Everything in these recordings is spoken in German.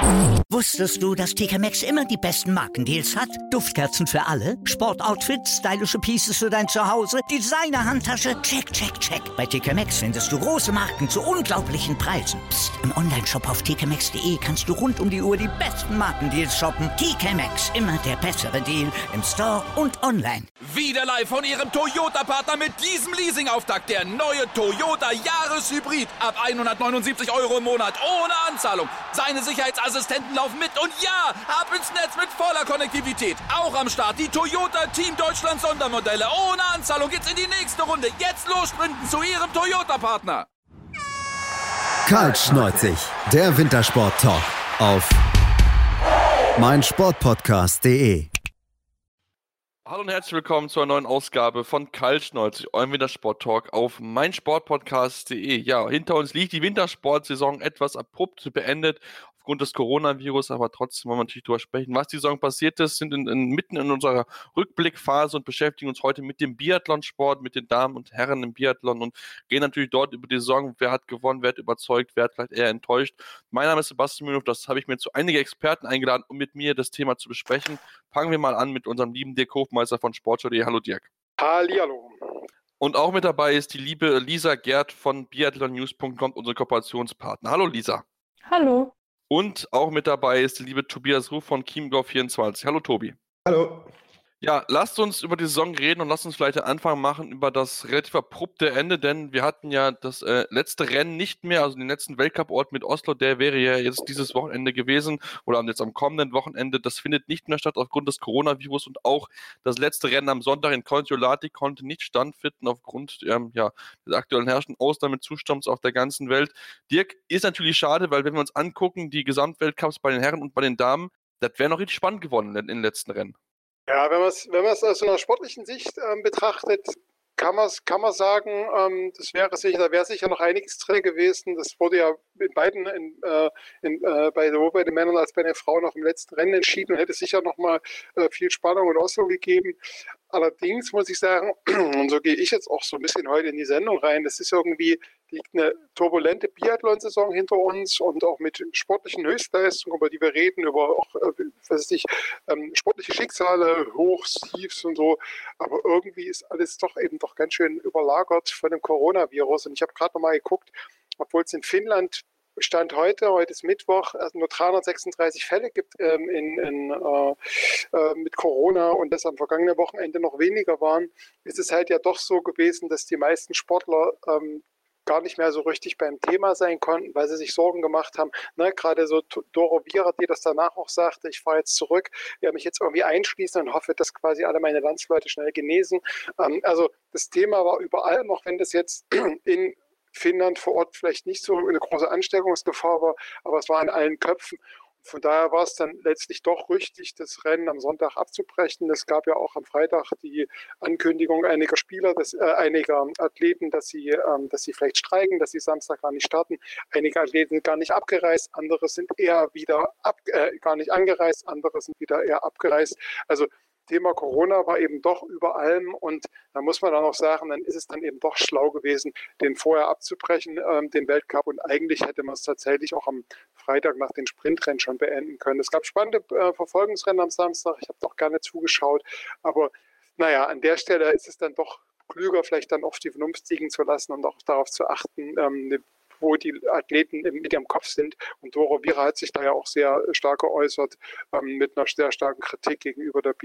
Wusstest du, dass TK Maxx immer die besten Markendeals hat? Duftkerzen für alle, Sportoutfits, stylische Pieces für dein Zuhause, Designer-Handtasche, check, check, check. Bei TK Maxx findest du große Marken zu unglaublichen Preisen. Psst. Im Onlineshop auf tkmaxx.de kannst du rund um die Uhr die besten Markendeals shoppen. TK Maxx, immer der bessere Deal im Store und online. Wieder live von Ihrem Toyota-Partner mit diesem Leasing-Auftakt. Der neue Toyota Jahreshybrid. Ab 179 € im Monat. Ohne Anzahlung. Seine Sicherheitsassistenten laufen mit. Und ja, ab ins Netz mit voller Konnektivität. Auch am Start die Toyota Team Deutschland Sondermodelle. Ohne Anzahlung geht's in die nächste Runde. Jetzt los sprinten zu Ihrem Toyota-Partner. Kaltschneuzig, der Wintersport-Talk auf meinsportpodcast.de. Hallo und herzlich willkommen zu einer neuen Ausgabe von Kaltschneuzig, eurem Wintersport-Talk auf meinsportpodcast.de. Ja, hinter uns liegt die Wintersportsaison etwas abrupt beendet aufgrund des Coronavirus, aber trotzdem wollen wir natürlich darüber sprechen, was die Saison passiert ist, sind mitten in unserer Rückblickphase und beschäftigen uns heute mit dem Biathlonsport, mit den Damen und Herren im Biathlon und gehen natürlich dort über die Saison, wer hat gewonnen, wer hat überzeugt, wer hat vielleicht eher enttäuscht. Mein Name ist Sebastian Mühlenhoff, das habe ich mir zu einige Experten eingeladen, um mit mir das Thema zu besprechen. Fangen wir mal an mit unserem lieben Dirk Hofmeister von Sportschau.de. Hallo Dirk. Hallihallo. Und auch mit dabei ist die liebe Lisa Gerd von biathlonnews.com, unsere Kooperationspartner. Hallo Lisa. Hallo. Und auch mit dabei ist der liebe Tobias Ruf von Chiemgau24. Hallo Tobi. Hallo. Ja, lasst uns über die Saison reden und lasst uns vielleicht den Anfang machen über das relativ abrupte Ende, denn wir hatten ja das letzte Rennen nicht mehr, also den letzten Weltcup-Ort mit Oslo, der wäre ja jetzt dieses Wochenende gewesen oder jetzt am kommenden Wochenende. Das findet nicht mehr statt aufgrund des Coronavirus und auch das letzte Rennen am Sonntag in Kontiolahti konnte nicht stattfinden aufgrund des aktuellen herrschenden Ausnahmezustands auf der ganzen Welt. Dirk, ist natürlich schade, weil wenn wir uns angucken, die Gesamtweltcups bei den Herren und bei den Damen, das wäre noch richtig spannend geworden in den letzten Rennen. Ja, wenn man es aus einer sportlichen Sicht betrachtet, kann man sagen, da wäre sicher noch einiges drin gewesen. Das wurde ja in beiden, sowohl bei den Männern als bei den Frauen noch im letzten Rennen entschieden und hätte sicher noch mal viel Spannung in Oslo gegeben. Allerdings muss ich sagen, und so gehe ich jetzt auch so ein bisschen heute in die Sendung rein, das ist irgendwie, liegt eine turbulente Biathlon-Saison hinter uns und auch mit sportlichen Höchstleistungen, über die wir reden, über auch, sportliche Schicksale, Hochs, Tiefs und so. Aber irgendwie ist alles doch ganz schön überlagert von dem Coronavirus. Und ich habe gerade noch mal geguckt, obwohl es in Finnland Stand heute ist Mittwoch, nur 336 Fälle gibt mit Corona und das am vergangenen Wochenende noch weniger waren, ist es halt ja doch so gewesen, dass die meisten Sportler gar nicht mehr so richtig beim Thema sein konnten, weil sie sich Sorgen gemacht haben. Ne, gerade so Doro Viera, die das danach auch sagte, ich fahre jetzt zurück, ich werde mich jetzt irgendwie einschließen und hoffe, dass quasi alle meine Landsleute schnell genesen. Also das Thema war überall, noch wenn das jetzt in Finnland vor Ort vielleicht nicht so eine große Ansteckungsgefahr war, aber es war in allen Köpfen. Von daher war es dann letztlich doch richtig, das Rennen am Sonntag abzubrechen. Es gab ja auch am Freitag die Ankündigung einiger Spieler, einiger Athleten, dass sie vielleicht streiken, dass sie Samstag gar nicht starten. Einige Athleten sind gar nicht abgereist, andere sind eher wieder gar nicht angereist, andere sind wieder eher abgereist. Also Thema Corona war eben doch über allem und da muss man dann auch sagen, dann ist es dann eben doch schlau gewesen, den vorher abzubrechen, den Weltcup, und eigentlich hätte man es tatsächlich auch am Freitag nach den Sprintrennen schon beenden können. Es gab spannende Verfolgungsrennen am Samstag, ich habe doch gerne zugeschaut, aber naja, an der Stelle ist es dann doch klüger, vielleicht dann auf die Vernunft siegen zu lassen und auch darauf zu achten, wo die Athleten mit ihrem Kopf sind. Und Doro Viera hat sich da ja auch sehr stark geäußert, mit einer sehr starken Kritik gegenüber der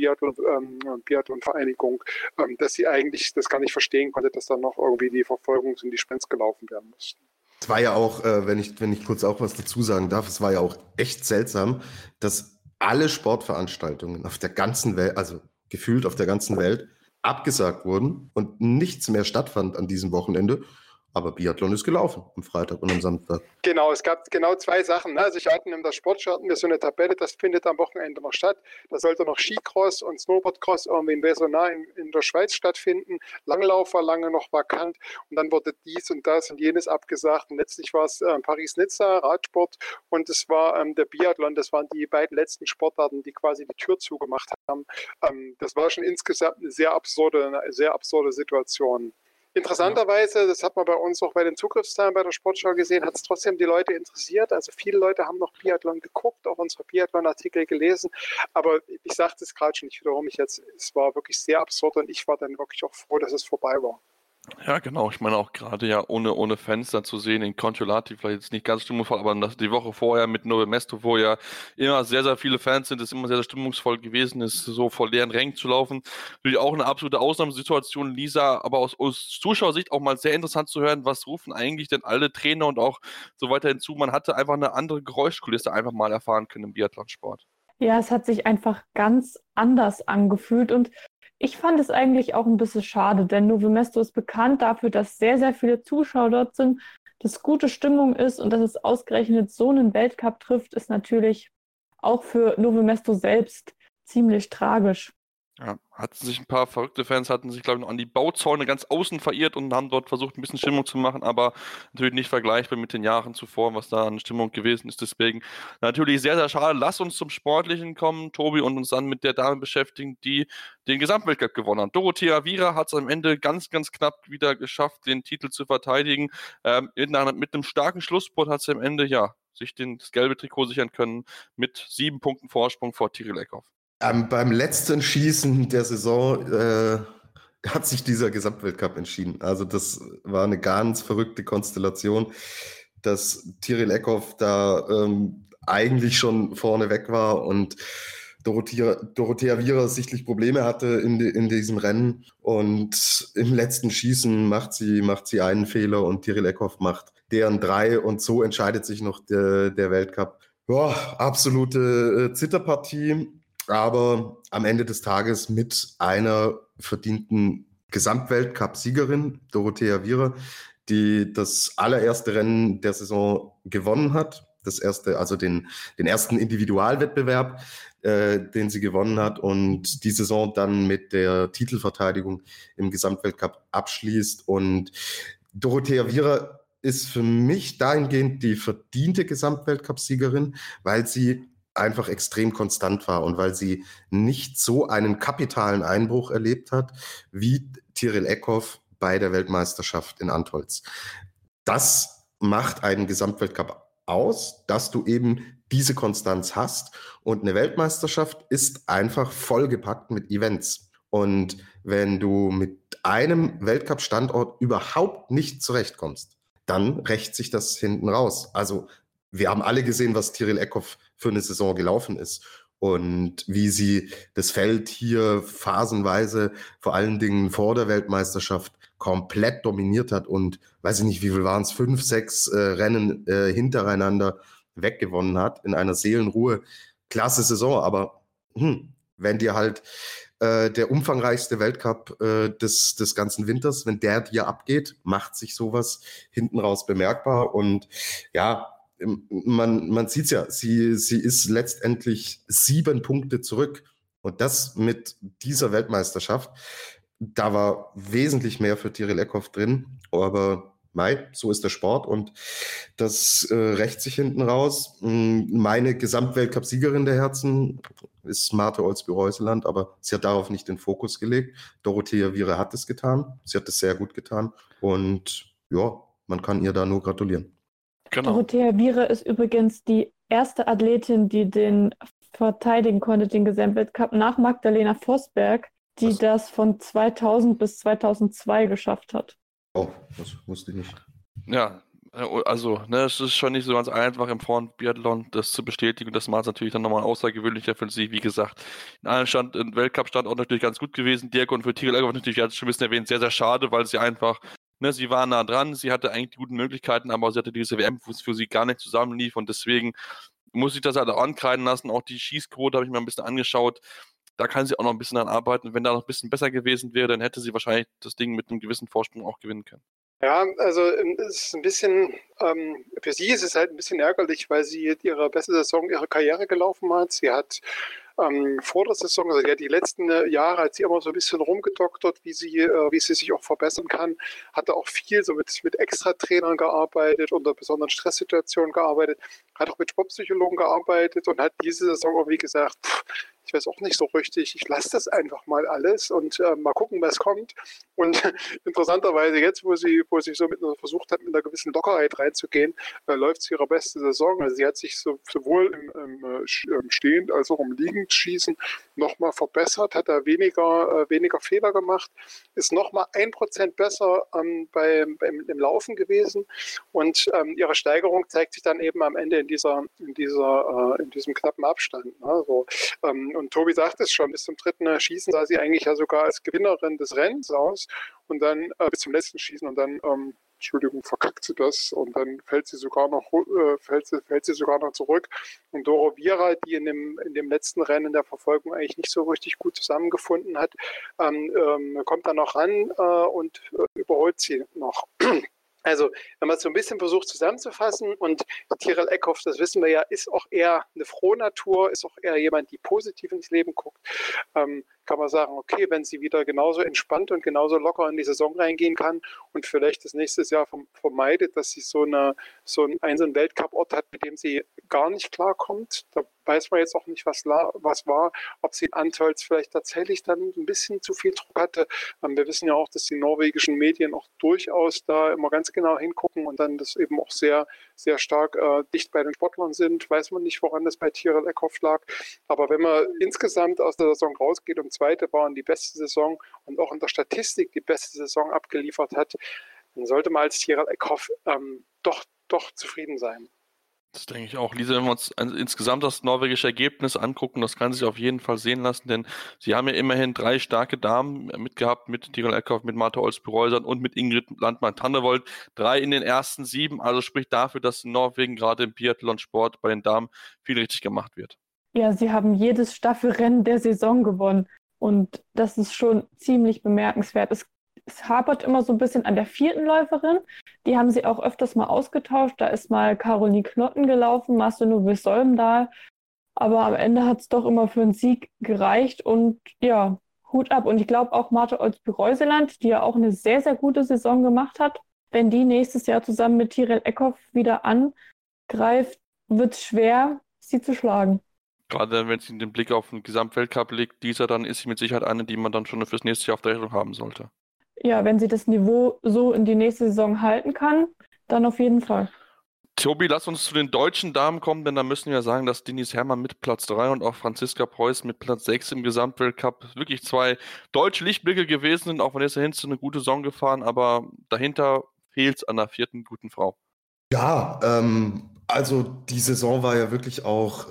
Biathlon-Vereinigung, dass sie eigentlich das gar nicht verstehen konnte, dass dann noch irgendwie die Verfolgungs- und die Sprints gelaufen werden mussten. Es war ja auch, wenn ich kurz auch was dazu sagen darf, es war ja auch echt seltsam, dass alle Sportveranstaltungen auf der ganzen Welt, also gefühlt auf der ganzen Welt, abgesagt wurden und nichts mehr stattfand an diesem Wochenende. Aber Biathlon ist gelaufen am Freitag und am Samstag. Genau, es gab genau zwei Sachen. Also in der Sportschau hatten wir so eine Tabelle, das findet am Wochenende noch statt. Da sollte noch Skicross und Snowboardcross irgendwie in Vesona in der Schweiz stattfinden. Langlauf war lange noch vakant und dann wurde dies und das und jenes abgesagt. Und letztlich war es Paris-Nizza, Radsport, und es war der Biathlon. Das waren die beiden letzten Sportarten, die quasi die Tür zugemacht haben. Das war schon insgesamt eine sehr absurde Situation. Interessanterweise, das hat man bei uns auch bei den Zugriffszahlen bei der Sportschau gesehen, hat es trotzdem die Leute interessiert. Also viele Leute haben noch Biathlon geguckt, auch unsere Biathlon-Artikel gelesen. Aber ich sagte es gerade schon, ich wiederhole mich jetzt, es war wirklich sehr absurd und ich war dann wirklich auch froh, dass es vorbei war. Ja, genau. Ich meine auch gerade ja ohne Fans da zu sehen in Kontiolahti, vielleicht jetzt nicht ganz stimmungsvoll, aber die Woche vorher mit Nove Mesto, wo ja immer sehr, sehr viele Fans sind, ist immer sehr, sehr stimmungsvoll gewesen, ist so vor leeren Rängen zu laufen. Natürlich auch eine absolute Ausnahmesituation, Lisa, aber aus Zuschauersicht auch mal sehr interessant zu hören, was rufen eigentlich denn alle Trainer und auch so weiter hinzu. Man hatte einfach eine andere Geräuschkulisse einfach mal erfahren können im Biathlonsport. Ja, es hat sich einfach ganz anders angefühlt und ich fand es eigentlich auch ein bisschen schade, denn Nove Mesto ist bekannt dafür, dass sehr, sehr viele Zuschauer dort sind, dass gute Stimmung ist und dass es ausgerechnet so einen Weltcup trifft, ist natürlich auch für Nove Mesto selbst ziemlich tragisch. Ja, ein paar verrückte Fans hatten sich, glaube ich, noch an die Bauzäune ganz außen verirrt und haben dort versucht, ein bisschen Stimmung zu machen, aber natürlich nicht vergleichbar mit den Jahren zuvor, was da an Stimmung gewesen ist. Deswegen natürlich sehr, sehr schade. Lass uns zum Sportlichen kommen, Tobi, und uns dann mit der Dame beschäftigen, die den Gesamtweltcup gewonnen hat. Dorothea Viera hat es am Ende ganz, ganz knapp wieder geschafft, den Titel zu verteidigen. Mit einem starken Schlussspurt hat sie am Ende, ja, sich das gelbe Trikot sichern können mit 7 Punkten Vorsprung vor Tiril Eckhoff. Beim letzten Schießen der Saison hat sich dieser Gesamtweltcup entschieden. Also das war eine ganz verrückte Konstellation, dass Tiril Eckhoff da eigentlich schon vorne weg war und Dorothea Viera sichtlich Probleme hatte in diesem Rennen. Und im letzten Schießen macht sie einen Fehler und Tiril Eckhoff macht deren 3 und so entscheidet sich noch der Weltcup. Ja, absolute Zitterpartie. Aber am Ende des Tages mit einer verdienten Gesamtweltcup-Siegerin, Dorothea Viera, die das allererste Rennen der Saison gewonnen hat. Also den ersten Individualwettbewerb, den sie gewonnen hat und die Saison dann mit der Titelverteidigung im Gesamtweltcup abschließt. Und Dorothea Viera ist für mich dahingehend die verdiente Gesamtweltcup-Siegerin, weil sie einfach extrem konstant war und weil sie nicht so einen kapitalen Einbruch erlebt hat wie Tiril Eckhoff bei der Weltmeisterschaft in Antholz. Das macht einen Gesamtweltcup aus, dass du eben diese Konstanz hast und eine Weltmeisterschaft ist einfach vollgepackt mit Events. Und wenn du mit einem Weltcup-Standort überhaupt nicht zurechtkommst, dann rächt sich das hinten raus. Also wir haben alle gesehen, was Tiril Eckhoff für eine Saison gelaufen ist und wie sie das Feld hier phasenweise, vor allen Dingen vor der Weltmeisterschaft, komplett dominiert hat und, weiß ich nicht, wie viel waren es, 5, 6 Rennen hintereinander weggewonnen hat in einer Seelenruhe. Klasse Saison, aber wenn dir halt der umfangreichste Weltcup des ganzen Winters, wenn der dir abgeht, macht sich sowas hinten raus bemerkbar und ja, man sieht es ja, sie ist letztendlich 7 Punkte zurück und das mit dieser Weltmeisterschaft, da war wesentlich mehr für Tiril Eckhoff drin, aber so ist der Sport und das rächt sich hinten raus. Meine Gesamtweltcup-Siegerin der Herzen ist Marthe Olsby-Reuseland, aber sie hat darauf nicht den Fokus gelegt. Dorothea Viera hat es getan, sie hat es sehr gut getan und ja, man kann ihr da nur gratulieren. Genau. Dorothea Viera ist übrigens die erste Athletin, die den verteidigen konnte, den Gesamtweltcup, nach Magdalena Vosberg, die das von 2000 bis 2002 geschafft hat. Oh, das wusste ich nicht. Ja, also, es ist schon nicht so ganz einfach im Frauenbiathlon das zu bestätigen. Das macht es natürlich dann nochmal außergewöhnlicher für sie. Wie gesagt, in allen Weltcup-Standorten natürlich ganz gut gewesen. Dirk und für Tiril Eckhoff natürlich, ich hatte es schon ein bisschen erwähnt, sehr, sehr schade, weil sie einfach, sie war nah dran, sie hatte eigentlich die guten Möglichkeiten, aber sie hatte diese WM, wo es für sie gar nicht zusammenlief und deswegen muss ich das halt auch ankreiden lassen. Auch die Schießquote habe ich mir ein bisschen angeschaut. Da kann sie auch noch ein bisschen dran arbeiten. Wenn da noch ein bisschen besser gewesen wäre, dann hätte sie wahrscheinlich das Ding mit einem gewissen Vorsprung auch gewinnen können. Ja, also es ist ein bisschen, für sie ist es halt ein bisschen ärgerlich, weil sie ihre beste Saison ihrer Karriere gelaufen hat. Sie hat vor der Saison, also ja, die letzten Jahre hat sie immer so ein bisschen rumgedoktert, wie sie sich auch verbessern kann. Hatte auch viel so mit Extratrainern gearbeitet, unter besonderen Stresssituationen gearbeitet, hat auch mit Sportpsychologen gearbeitet und hat diese Saison auch, wie gesagt, ich weiß auch nicht so richtig, ich lasse das einfach mal alles und mal gucken, was kommt. Und interessanterweise jetzt, wo sie so versucht hat, mit einer gewissen Lockerheit reinzugehen, läuft sie ihre beste Saison. Also sie hat sich sowohl im Stehend als auch im Liegendschießen nochmal verbessert, hat da weniger Fehler gemacht, ist nochmal 1% besser im Laufen gewesen und ihre Steigerung zeigt sich dann eben am Ende in diesem knappen Abstand. Ne? So, und Tobi sagt es schon, bis zum dritten Schießen sah sie eigentlich ja sogar als Gewinnerin des Rennens aus und dann bis zum letzten Schießen und dann verkackt sie das und dann fällt sie sogar noch zurück. Und Doro Viera, die in dem letzten Rennen der Verfolgung eigentlich nicht so richtig gut zusammengefunden hat, kommt dann noch ran und überholt sie noch. Also, wenn man es so ein bisschen versucht zusammenzufassen und Tiril Eckhoff, das wissen wir ja, ist auch eher eine frohe Natur, ist auch eher jemand, die positiv ins Leben guckt, kann man sagen, okay, wenn sie wieder genauso entspannt und genauso locker in die Saison reingehen kann und vielleicht das nächste Jahr vermeidet, dass sie so einen einzelnen Weltcup-Ort hat, mit dem sie gar nicht klarkommt. Da weiß man jetzt auch nicht, was war, ob sie in Antolz vielleicht tatsächlich dann ein bisschen zu viel Druck hatte. Wir wissen ja auch, dass die norwegischen Medien auch durchaus da immer ganz genau hingucken und dann das eben auch sehr, sehr stark dicht bei den Sportlern sind. Weiß man nicht, woran das bei Tiril Eckhoff lag. Aber wenn man insgesamt aus der Saison rausgeht und zweite war und die beste Saison und auch in der Statistik die beste Saison abgeliefert hat, dann sollte man als Tiril Eckhoff doch zufrieden sein. Das denke ich auch. Lisa, wenn wir uns insgesamt das norwegische Ergebnis angucken, das kann sich auf jeden Fall sehen lassen, denn sie haben ja immerhin 3 starke Damen mitgehabt, mit Tiril Eckhoff, mit Martha Olsby-Reusand und mit Ingrid Landmark-Tannevold. 3 in den ersten 7, also spricht dafür, dass in Norwegen gerade im Biathlon-Sport bei den Damen viel richtig gemacht wird. Ja, sie haben jedes Staffelrennen der Saison gewonnen und das ist schon ziemlich bemerkenswert. Es hapert immer so ein bisschen an der 4. Läuferin. Die haben sie auch öfters mal ausgetauscht. Da ist mal Caroline Knotten gelaufen, Marcel Solmdahl. Aber am Ende hat es doch immer für einen Sieg gereicht. Und ja, Hut ab. Und ich glaube auch Martha Olsby-Reuseland, die ja auch eine sehr, sehr gute Saison gemacht hat. Wenn die nächstes Jahr zusammen mit Tiril Eckhoff wieder angreift, wird es schwer, sie zu schlagen. Gerade wenn sie den Blick auf den Gesamtweltcup legt, dann ist sie mit Sicherheit eine, die man dann schon fürs nächste Jahr auf der Rechnung haben sollte. Ja, wenn sie das Niveau so in die nächste Saison halten kann, dann auf jeden Fall. Tobi, lass uns zu den deutschen Damen kommen, denn da müssen wir sagen, dass Denise Herrmann mit Platz 3 und auch Franziska Preuß mit Platz 6 im Gesamtweltcup wirklich 2 deutsche Lichtblicke gewesen sind. Auch Vanessa Hinze eine gute Saison gefahren, aber dahinter fehlt es an der 4. guten Frau. Ja, also die Saison war ja wirklich auch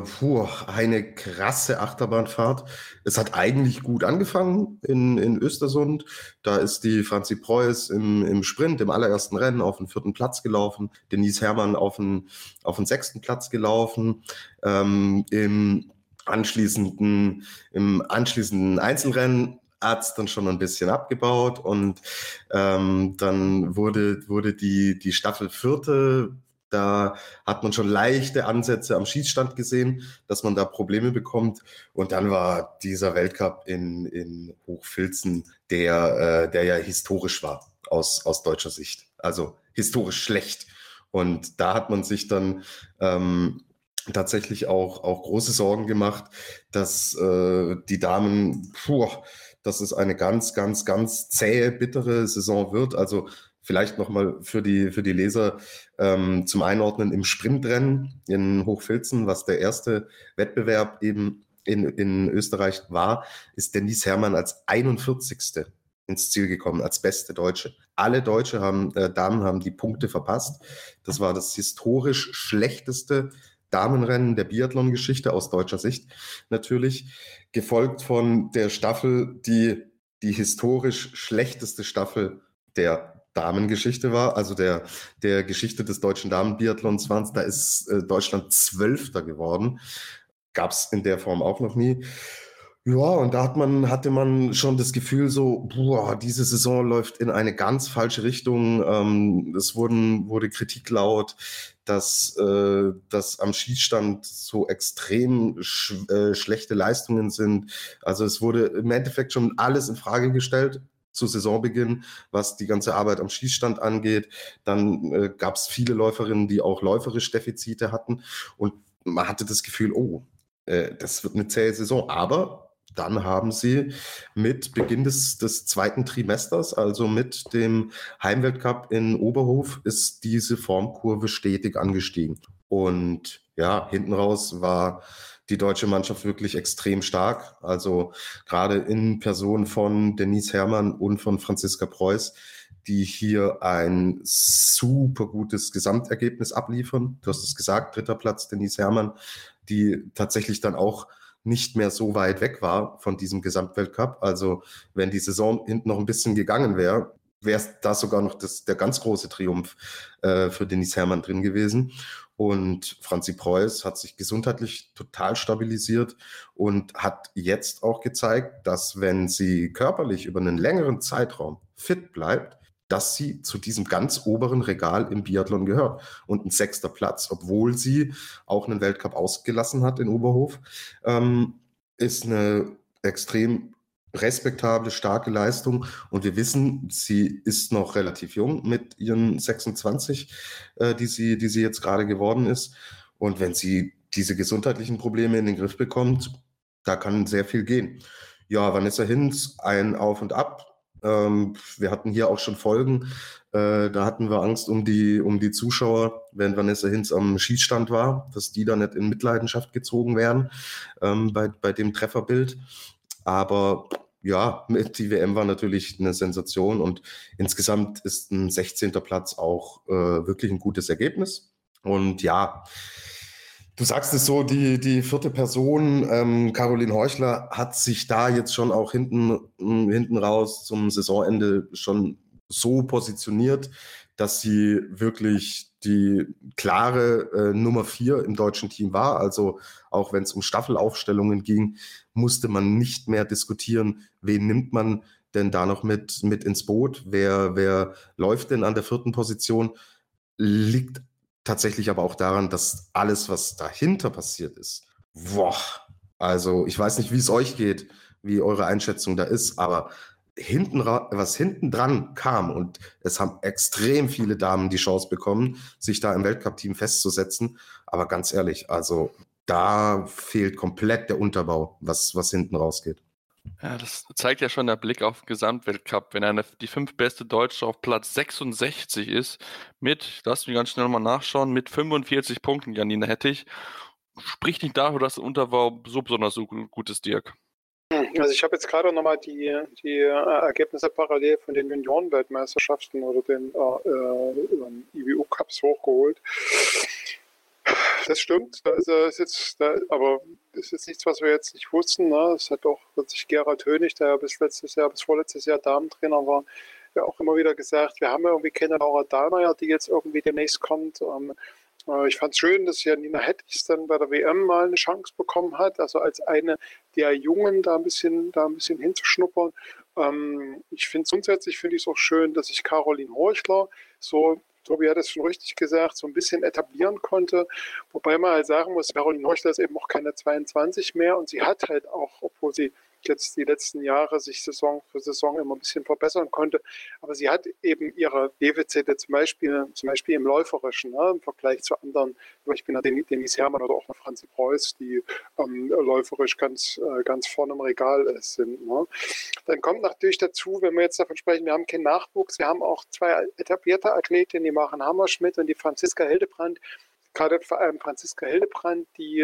eine krasse Achterbahnfahrt. Es hat eigentlich gut angefangen in Östersund. Da ist die Franzi Preuß im Sprint, im allerersten Rennen, auf den 4. Platz gelaufen. Denise Herrmann auf den 6. Platz gelaufen. Im anschließenden Einzelrennen hat es dann schon ein bisschen abgebaut und dann wurde die Staffel 4. Da hat man schon leichte Ansätze am Schießstand gesehen, dass man da Probleme bekommt. Und dann war dieser Weltcup in Hochfilzen, der ja historisch war aus deutscher Sicht. Also historisch schlecht. Und da hat man sich dann tatsächlich auch große Sorgen gemacht, dass die Damen, dass es eine ganz, ganz, ganz zähe, bittere Saison wird. Also vielleicht nochmal für die Leser zum Einordnen im Sprintrennen in Hochfilzen, was der erste Wettbewerb eben in Österreich war, ist Denise Herrmann als 41. ins Ziel gekommen, als beste Deutsche. Alle Damen haben die Punkte verpasst. Das war das historisch schlechteste Damenrennen der Biathlon-Geschichte aus deutscher Sicht natürlich, gefolgt von der Staffel, die historisch schlechteste Staffel der Damengeschichte war, also der Geschichte des deutschen Damenbiathlons waren. Da ist Deutschland 12. geworden. Gab es in der Form auch noch nie. Ja, und da hatte man schon das Gefühl so, diese Saison läuft in eine ganz falsche Richtung. Es wurde Kritik laut, dass am Schießstand so extrem schlechte Leistungen sind. Also es wurde im Endeffekt schon alles in Frage gestellt zu Saisonbeginn, was die ganze Arbeit am Schießstand angeht. Dann gab es viele Läuferinnen, die auch läuferisch Defizite hatten. Und man hatte das Gefühl, das wird eine zähe Saison. Aber dann haben sie mit Beginn des zweiten Trimesters, also mit dem Heimweltcup in Oberhof, ist diese Formkurve stetig angestiegen. Und ja, hinten raus war die deutsche Mannschaft wirklich extrem stark. Also gerade in Person von Denise Herrmann und von Franziska Preuß, die hier ein super gutes Gesamtergebnis abliefern. Du hast es gesagt, 3. Platz Denise Herrmann, die tatsächlich dann auch nicht mehr so weit weg war von diesem Gesamtweltcup. Also wenn die Saison hinten noch ein bisschen gegangen wäre, wäre da sogar noch der ganz große Triumph für Denise Herrmann drin gewesen. Und Franzi Preuß hat sich gesundheitlich total stabilisiert und hat jetzt auch gezeigt, dass wenn sie körperlich über einen längeren Zeitraum fit bleibt, dass sie zu diesem ganz oberen Regal im Biathlon gehört. Und ein 6. Platz, obwohl sie auch einen Weltcup ausgelassen hat in Oberhof, ist eine extrem respektable, starke Leistung. Und wir wissen, sie ist noch relativ jung mit ihren 26, die sie jetzt gerade geworden ist. Und wenn sie diese gesundheitlichen Probleme in den Griff bekommt, da kann sehr viel gehen. Ja, Vanessa Hinz, ein Auf und Ab. Wir hatten hier auch schon Folgen, da hatten wir Angst um die Zuschauer, wenn Vanessa Hinz am Schießstand war, dass die da nicht in Mitleidenschaft gezogen werden bei dem Trefferbild. Aber ja, die WM war natürlich eine Sensation und insgesamt ist ein 16. Platz auch wirklich ein gutes Ergebnis. Und ja, du sagst es so, die 4. Person, Caroline Heuchler, hat sich da jetzt schon auch hinten raus zum Saisonende schon so positioniert, dass sie wirklich die klare Nummer 4 im deutschen Team war. Also auch wenn es um Staffelaufstellungen ging, musste man nicht mehr diskutieren, wen nimmt man denn da noch mit ins Boot, wer läuft denn an der 4. Position, liegt tatsächlich aber auch daran, dass alles, was dahinter passiert ist, also ich weiß nicht, wie es euch geht, wie eure Einschätzung da ist, aber was hinten dran kam, und es haben extrem viele Damen die Chance bekommen, sich da im Weltcup-Team festzusetzen, aber ganz ehrlich, also da fehlt komplett der Unterbau, was hinten rausgeht. Ja, das zeigt ja schon der Blick auf den Gesamtweltcup, wenn die 5. beste Deutsche auf Platz 66 ist, lass mich ganz schnell mal nachschauen, mit 45 Punkten, Janina Hettich, spricht nicht dafür, dass der Unterbau so besonders so gut ist, Dirk. Also ich habe jetzt gerade nochmal die Ergebnisse parallel von den Junioren-Weltmeisterschaften oder den IBU-Cups hochgeholt. Das stimmt, aber das ist jetzt nichts, was wir jetzt nicht wussten. Ne? Es hat auch sich Gerhard Hönig, der ja bis vorletztes Jahr Damentrainer war, ja auch immer wieder gesagt, wir haben ja irgendwie keine Laura Dahlmeier, die jetzt irgendwie demnächst kommt. Ich fand es schön, dass Janina Hettich dann bei der WM mal eine Chance bekommen hat, also als eine der Jungen da ein bisschen hinzuschnuppern. Ich finde es grundsätzlich auch schön, dass sich Caroline Heuchler so, Tobi hat es schon richtig gesagt, so ein bisschen etablieren konnte. Wobei man halt sagen muss, Caroline Heuchler ist eben auch keine 22 mehr und sie hat halt auch, obwohl sie jetzt die letzten Jahre sich Saison für Saison immer ein bisschen verbessern konnte. Aber sie hat eben ihre Defizite zum Beispiel im Läuferischen, ne, im Vergleich zu anderen, zum Beispiel einer Denise Herrmann oder auch einer Franzi Preuß, die läuferisch ganz vorne im Regal sind. Ne. Dann kommt natürlich dazu, wenn wir jetzt davon sprechen, wir haben keinen Nachwuchs, wir haben auch 2 etablierte Athletinnen, die Maren Hammerschmidt und die Franziska Hildebrand. Gerade vor allem Franziska Hildebrand, die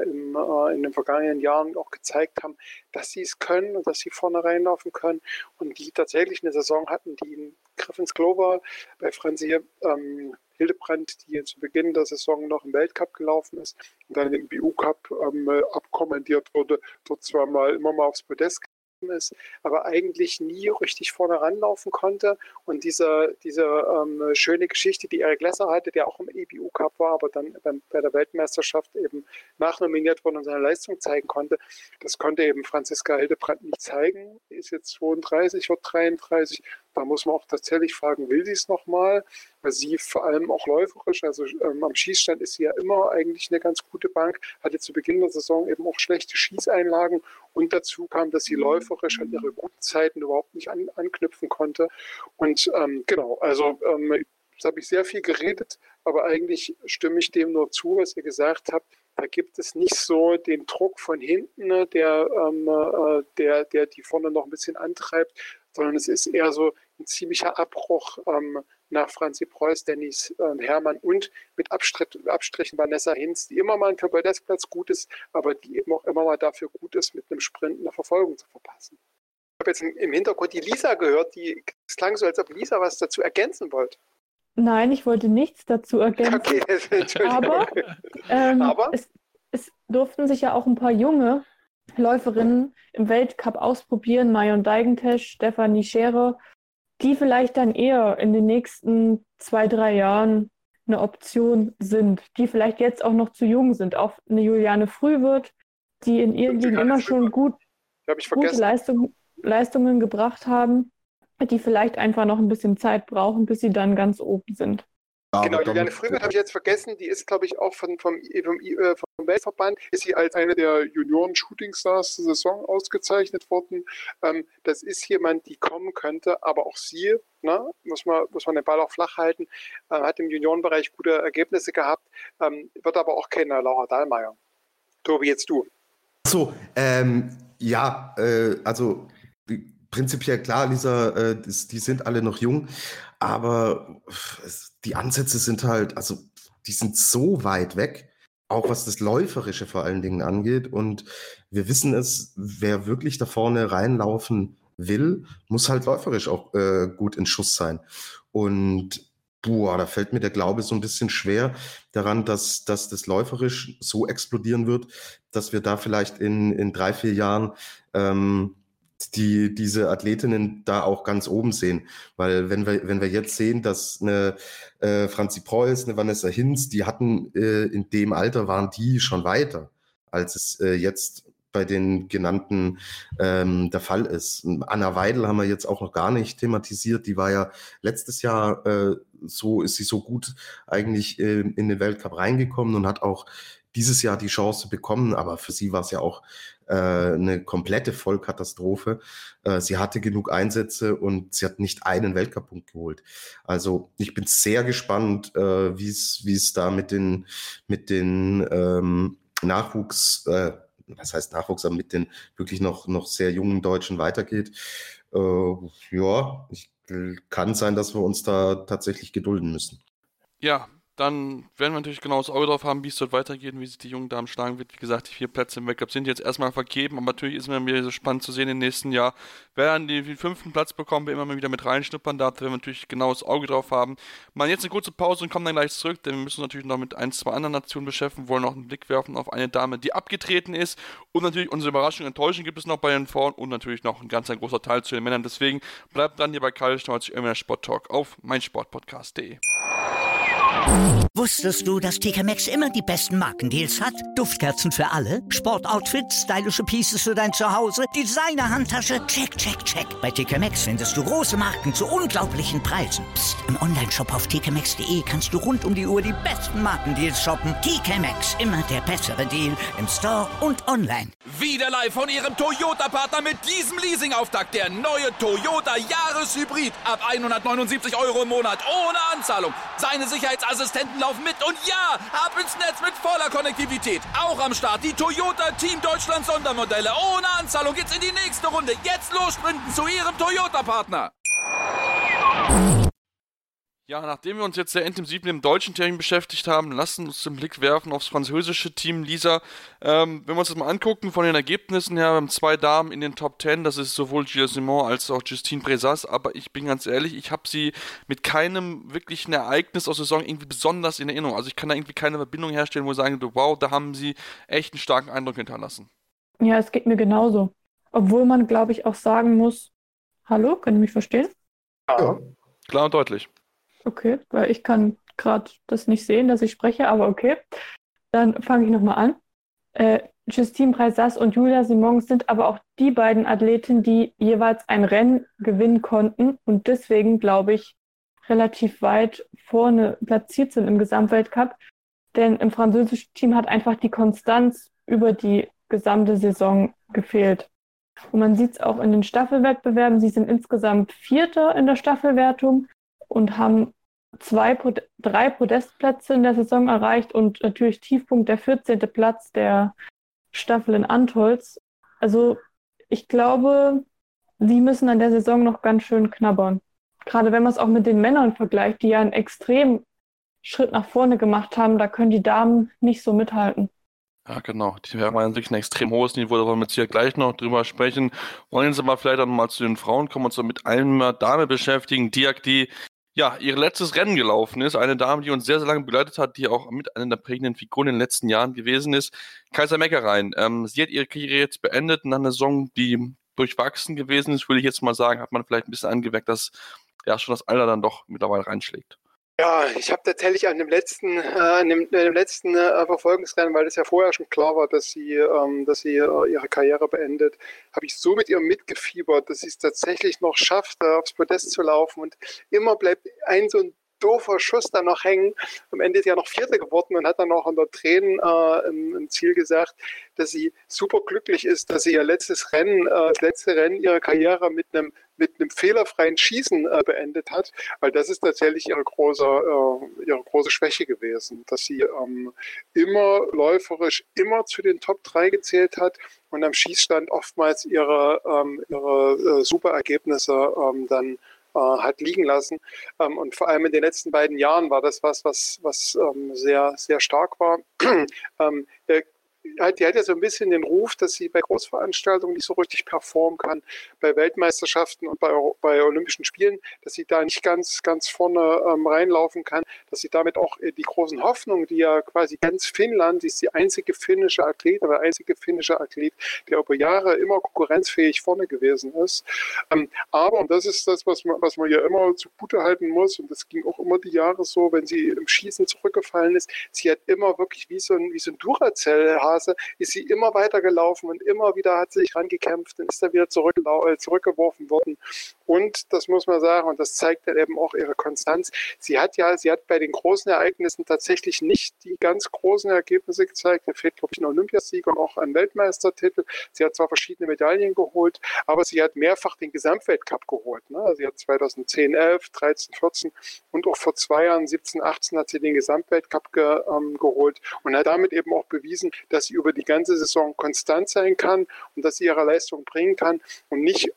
in den vergangenen Jahren auch gezeigt haben, dass sie es können und dass sie vorne reinlaufen können und die tatsächlich eine Saison hatten, die ein Griff ins Klo war. Bei Franzi Hildebrand, die zu Beginn der Saison noch im Weltcup gelaufen ist und dann im BU-Cup abkommandiert wurde, dort zwar immer mal aufs Podest ist, aber eigentlich nie richtig vorne ranlaufen konnte. Und diese schöne Geschichte, die Erik Lesser hatte, der auch im EBU Cup war, aber dann bei der Weltmeisterschaft eben nachnominiert wurde und seine Leistung zeigen konnte, das konnte eben Franziska Hildebrand nicht zeigen. Die ist jetzt 32, wird 33. Da muss man auch tatsächlich fragen, will sie es nochmal? Weil sie vor allem auch läuferisch, also am Schießstand ist sie ja immer eigentlich eine ganz gute Bank, hatte zu Beginn der Saison eben auch schlechte Schießeinlagen und dazu kam, dass sie läuferisch an ihre guten Zeiten überhaupt nicht anknüpfen konnte. Und genau, also jetzt habe ich sehr viel geredet, aber eigentlich stimme ich dem nur zu, was ihr gesagt habt. Da gibt es nicht so den Druck von hinten, ne, der die vorne noch ein bisschen antreibt, sondern es ist eher so ein ziemlicher Abbruch nach Franzi Preuß, Dennis Herrmann und mit Abstrichen Vanessa Hinz, die immer mal für Podestplatz gut ist, aber die eben auch immer mal dafür gut ist, mit einem Sprint eine Verfolgung zu verpassen. Ich habe jetzt im Hintergrund die Lisa gehört, es klang so, als ob Lisa was dazu ergänzen wollte. Nein, ich wollte nichts dazu ergänzen. Okay, Entschuldigung. Aber es durften sich ja auch ein paar junge Läuferinnen im Weltcup ausprobieren, Marion Deigentesch, Stefanie Scherer, die vielleicht dann eher in den nächsten 2-3 Jahren eine Option sind, die vielleicht jetzt auch noch zu jung sind. Auch eine Juliane Frühwirth, die in ihren Ligen immer schon gute Leistungen gebracht haben, die vielleicht einfach noch ein bisschen Zeit brauchen, bis sie dann ganz oben sind. Genau, Juliane Frühwirth habe ich jetzt vergessen, die ist, glaube ich, auch vom Weltverband, ist sie als eine der Junioren-Shooting-Stars der Saison ausgezeichnet worden. Das ist jemand, die kommen könnte, aber auch sie, ne, muss man den Ball auch flach halten, hat im Juniorenbereich gute Ergebnisse gehabt, wird aber auch keine Laura Dahlmeier. Tobi, jetzt du. So, also prinzipiell klar, Lisa, die sind alle noch jung, aber die Ansätze sind halt, also die sind so weit weg, auch was das Läuferische vor allen Dingen angeht. Und wir wissen es, wer wirklich da vorne reinlaufen will, muss halt läuferisch auch gut in Schuss sein. Und da fällt mir der Glaube so ein bisschen schwer daran, dass das läuferisch so explodieren wird, dass wir da vielleicht in 3-4 Jahren diese Athletinnen da auch ganz oben sehen. Weil wenn wir jetzt sehen, dass eine Franzi Preuß, eine Vanessa Hinz, die hatten in dem Alter, waren die schon weiter, als es jetzt bei den genannten der Fall ist. Anna Weidel haben wir jetzt auch noch gar nicht thematisiert. Die war ja letztes Jahr ist sie so gut eigentlich in den Weltcup reingekommen und hat auch dieses Jahr die Chance bekommen, aber für sie war es ja auch eine komplette Vollkatastrophe. Sie hatte genug Einsätze und sie hat nicht einen Weltcup-Punkt geholt. Also ich bin sehr gespannt, wie es da mit den Nachwuchs, was heißt Nachwuchs, aber mit den wirklich noch sehr jungen Deutschen weitergeht. Kann sein, dass wir uns da tatsächlich gedulden müssen. Ja, dann werden wir natürlich genau das Auge drauf haben, wie es dort weitergeht und wie sich die jungen Damen schlagen wird. Wie gesagt, die 4 Plätze im Weltcup sind jetzt erstmal vergeben, aber natürlich ist es mir wieder so spannend zu sehen im nächsten Jahr. Wer dann den 5. Platz bekommt, wir immer mal wieder mit reinschnuppern darf, werden wir natürlich genau das Auge drauf haben. Machen jetzt eine kurze Pause und kommen dann gleich zurück, denn wir müssen uns natürlich noch mit 1-2 anderen Nationen beschäftigen, wollen noch einen Blick werfen auf eine Dame, die abgetreten ist, und natürlich unsere Überraschung und Enttäuschung gibt es noch bei den Frauen und natürlich noch ein ganz großer Teil zu den Männern. Deswegen bleibt dran hier bei Kaltschnäuzig immer der Sport Talk auf meinsportpodcast.de. Wusstest du, dass TK Maxx immer die besten Markendeals hat? Duftkerzen für alle, Sportoutfits, stylische Pieces für dein Zuhause, Designer-Handtasche, check, check, check. Bei TK Maxx findest du große Marken zu unglaublichen Preisen. Psst. Im Onlineshop auf tkmaxx.de kannst du rund um die Uhr die besten Markendeals shoppen. TK Maxx, immer der bessere Deal im Store und online. Wieder live von Ihrem Toyota-Partner mit diesem Leasing-Auftakt. Der neue Toyota Jahreshybrid. Ab 179 € im Monat ohne Anzahlung. Seine Sicherheitsassistenten laufen mit und ja, ab ins Netz mit voller Konnektivität. Auch am Start die Toyota Team Deutschland Sondermodelle. Ohne Anzahlung geht's in die nächste Runde. Jetzt los sprinten zu Ihrem Toyota-Partner. Ja, nachdem wir uns jetzt sehr intensiv mit dem deutschen Team beschäftigt haben, lassen uns den Blick werfen aufs französische Team. Lisa, wenn wir uns das mal angucken, von den Ergebnissen her, wir haben 2 Damen in den Top 10, das ist sowohl Gilles Simon als auch Justine Brezas, aber ich bin ganz ehrlich, ich habe sie mit keinem wirklichen Ereignis aus der Saison irgendwie besonders in Erinnerung. Also ich kann da irgendwie keine Verbindung herstellen, wo ich sagen würde, wow, da haben sie echt einen starken Eindruck hinterlassen. Ja, es geht mir genauso. Obwohl man, glaube ich, auch sagen muss, hallo, können Sie mich verstehen? Ja. Klar und deutlich. Okay, weil ich kann gerade das nicht sehen, dass ich spreche, aber okay. Dann fange ich nochmal an. Justine Brezas und Julia Simon sind aber auch die beiden Athletinnen, die jeweils ein Rennen gewinnen konnten und deswegen, glaube ich, relativ weit vorne platziert sind im Gesamtweltcup. Denn im französischen Team hat einfach die Konstanz über die gesamte Saison gefehlt. Und man sieht es auch in den Staffelwettbewerben. Sie sind insgesamt Vierter in der Staffelwertung und haben 3 Podestplätze in der Saison erreicht und natürlich Tiefpunkt der 14. Platz der Staffel in Antholz. Also ich glaube, sie müssen an der Saison noch ganz schön knabbern. Gerade wenn man es auch mit den Männern vergleicht, die ja einen extremen Schritt nach vorne gemacht haben, da können die Damen nicht so mithalten. Ja, genau. Die haben natürlich ein extrem hohes Niveau, da wollen wir jetzt hier gleich noch drüber sprechen. Wollen Sie mal vielleicht dann mal zu den Frauen kommen und so mit einer Dame beschäftigen, die ihr letztes Rennen gelaufen ist. Eine Dame, die uns sehr, sehr lange begleitet hat, die auch mit einer der prägenden Figuren in den letzten Jahren gewesen ist. Kajsa Meckereien. Sie hat ihre Karriere jetzt beendet in einer Saison, die durchwachsen gewesen ist, würde ich jetzt mal sagen, hat man vielleicht ein bisschen angemerkt, dass ja schon das Alter dann doch mittlerweile reinschlägt. Ja, ich habe tatsächlich an dem letzten Verfolgungsrennen, weil das ja vorher schon klar war, dass sie ihre Karriere beendet, habe ich so mit ihr mitgefiebert, dass sie es tatsächlich noch schafft, aufs Podest zu laufen, und immer bleibt so ein doofer Schuss da noch hängen. Am Ende ist ja noch Vierte geworden und hat dann auch unter Tränen im Ziel gesagt, dass sie super glücklich ist, dass sie ihr letztes Rennen, das letzte Rennen ihrer Karriere mit einem fehlerfreien Schießen beendet hat, weil das ist tatsächlich ihre große Schwäche gewesen, dass sie immer läuferisch immer zu den Top 3 gezählt hat und am Schießstand oftmals ihre super Ergebnisse dann hat liegen lassen. Und vor allem in den letzten beiden Jahren war das was sehr, sehr stark war. Die hat ja so ein bisschen den Ruf, dass sie bei Großveranstaltungen nicht so richtig performen kann, bei Weltmeisterschaften und bei Olympischen Spielen, dass sie da nicht ganz vorne reinlaufen kann, dass sie damit auch die großen Hoffnungen, die ja quasi ganz Finnland, sie ist die einzige finnische Athlet, der über Jahre immer konkurrenzfähig vorne gewesen ist. Aber, und das ist das, was man ja immer zugute halten muss, und das ging auch immer die Jahre so, wenn sie im Schießen zurückgefallen ist, sie hat immer wirklich wie so ein Duracell-Hase, ist sie immer weiter gelaufen und immer wieder hat sie sich rangekämpft und ist dann wieder zurückgeworfen worden. Und das muss man sagen, und das zeigt dann eben auch ihre Konstanz. Sie hat bei den großen Ereignissen tatsächlich nicht die ganz großen Ergebnisse gezeigt. Da fehlt, glaube ich, ein Olympiasieg und auch ein Weltmeistertitel. Sie hat zwar verschiedene Medaillen geholt, aber sie hat mehrfach den Gesamtweltcup geholt. Ne? Sie hat 2010, 11, 13, 14 und auch vor 2 Jahren, 17, 18, hat sie den Gesamtweltcup geholt und hat damit eben auch bewiesen, dass sie über die ganze Saison konstant sein kann und dass sie ihre Leistung bringen kann. Und nicht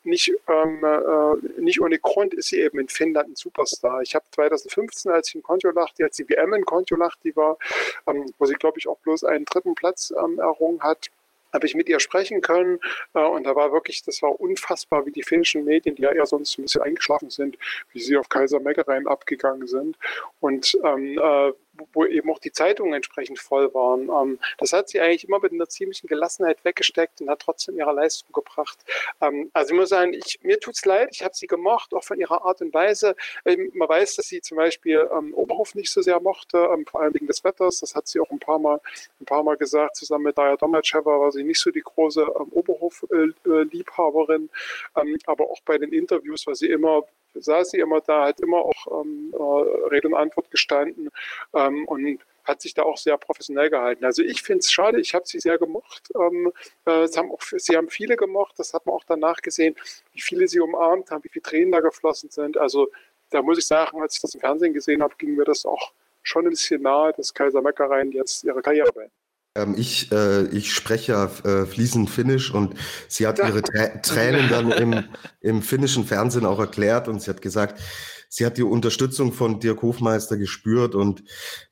ohne Grund ist sie eben in Finnland ein Superstar. Ich habe 2015, als ich in Kontiolahti, als die WM in Kontiolahti war, wo sie, glaube ich, auch bloß einen 3. Platz errungen hat, habe ich mit ihr sprechen können und das war unfassbar, wie die finnischen Medien, die ja eher sonst ein bisschen eingeschlafen sind, wie sie auf Kajsa Meckereien abgegangen sind und wo eben auch die Zeitungen entsprechend voll waren. Das hat sie eigentlich immer mit einer ziemlichen Gelassenheit weggesteckt und hat trotzdem ihre Leistung gebracht. Also ich muss sagen, mir tut's leid, ich habe sie gemocht, auch von ihrer Art und Weise. Man weiß, dass sie zum Beispiel Oberhof nicht so sehr mochte, vor allem wegen des Wetters. Das hat sie auch ein paar Mal gesagt. Zusammen mit Daya Domracheva war sie nicht so die große Oberhof-Liebhaberin. Aber auch bei den Interviews saß sie immer da, hat immer auch Rede und Antwort gestanden und hat sich da auch sehr professionell gehalten. Also ich finde es schade, ich habe sie sehr gemocht. Sie haben viele gemocht, das hat man auch danach gesehen, wie viele sie umarmt haben, wie viele Tränen da geflossen sind. Also da muss ich sagen, als ich das im Fernsehen gesehen habe, ging mir das auch schon ein bisschen nahe, dass Kajsa Meckereien jetzt ihre Karriere beendet. Ich spreche ja fließend Finnisch und sie hat ihre Tränen dann im finnischen Fernsehen auch erklärt und sie hat gesagt, sie hat die Unterstützung von Dirk Hofmeister gespürt und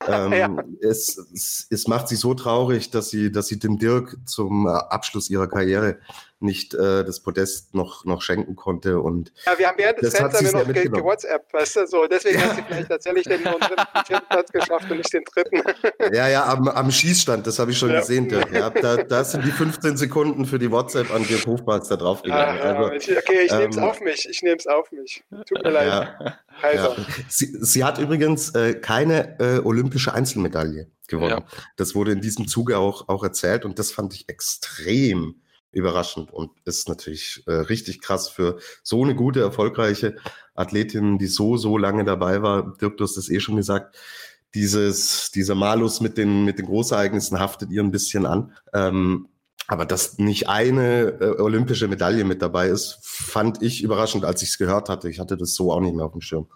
es macht sie so traurig, dass sie dem Dirk zum Abschluss ihrer Karriere nicht das Podest noch schenken konnte. Und ja, wir haben während des Rennens noch gewhatsappt, weißt du, so. Deswegen hat sie vielleicht tatsächlich den 4. Platz geschafft und nicht den 3. Ja, am Schießstand, das habe ich schon gesehen, Dirk. Ja, da sind die 15 Sekunden für die WhatsApp an Dirk Hofmeister draufgegangen. Ich nehme es auf mich. Tut mir leid. Ja. Sie hat übrigens keine olympische Einzelmedaille gewonnen. Ja. Das wurde in diesem Zuge auch erzählt und das fand ich extrem überraschend und ist natürlich richtig krass für so eine gute, erfolgreiche Athletin, die so lange dabei war. Dirk, du hast das schon gesagt, dieser Malus mit den Großereignissen haftet ihr ein bisschen an. Aber dass nicht eine olympische Medaille mit dabei ist, fand ich überraschend, als ich es gehört hatte. Ich hatte das so auch nicht mehr auf dem Schirm.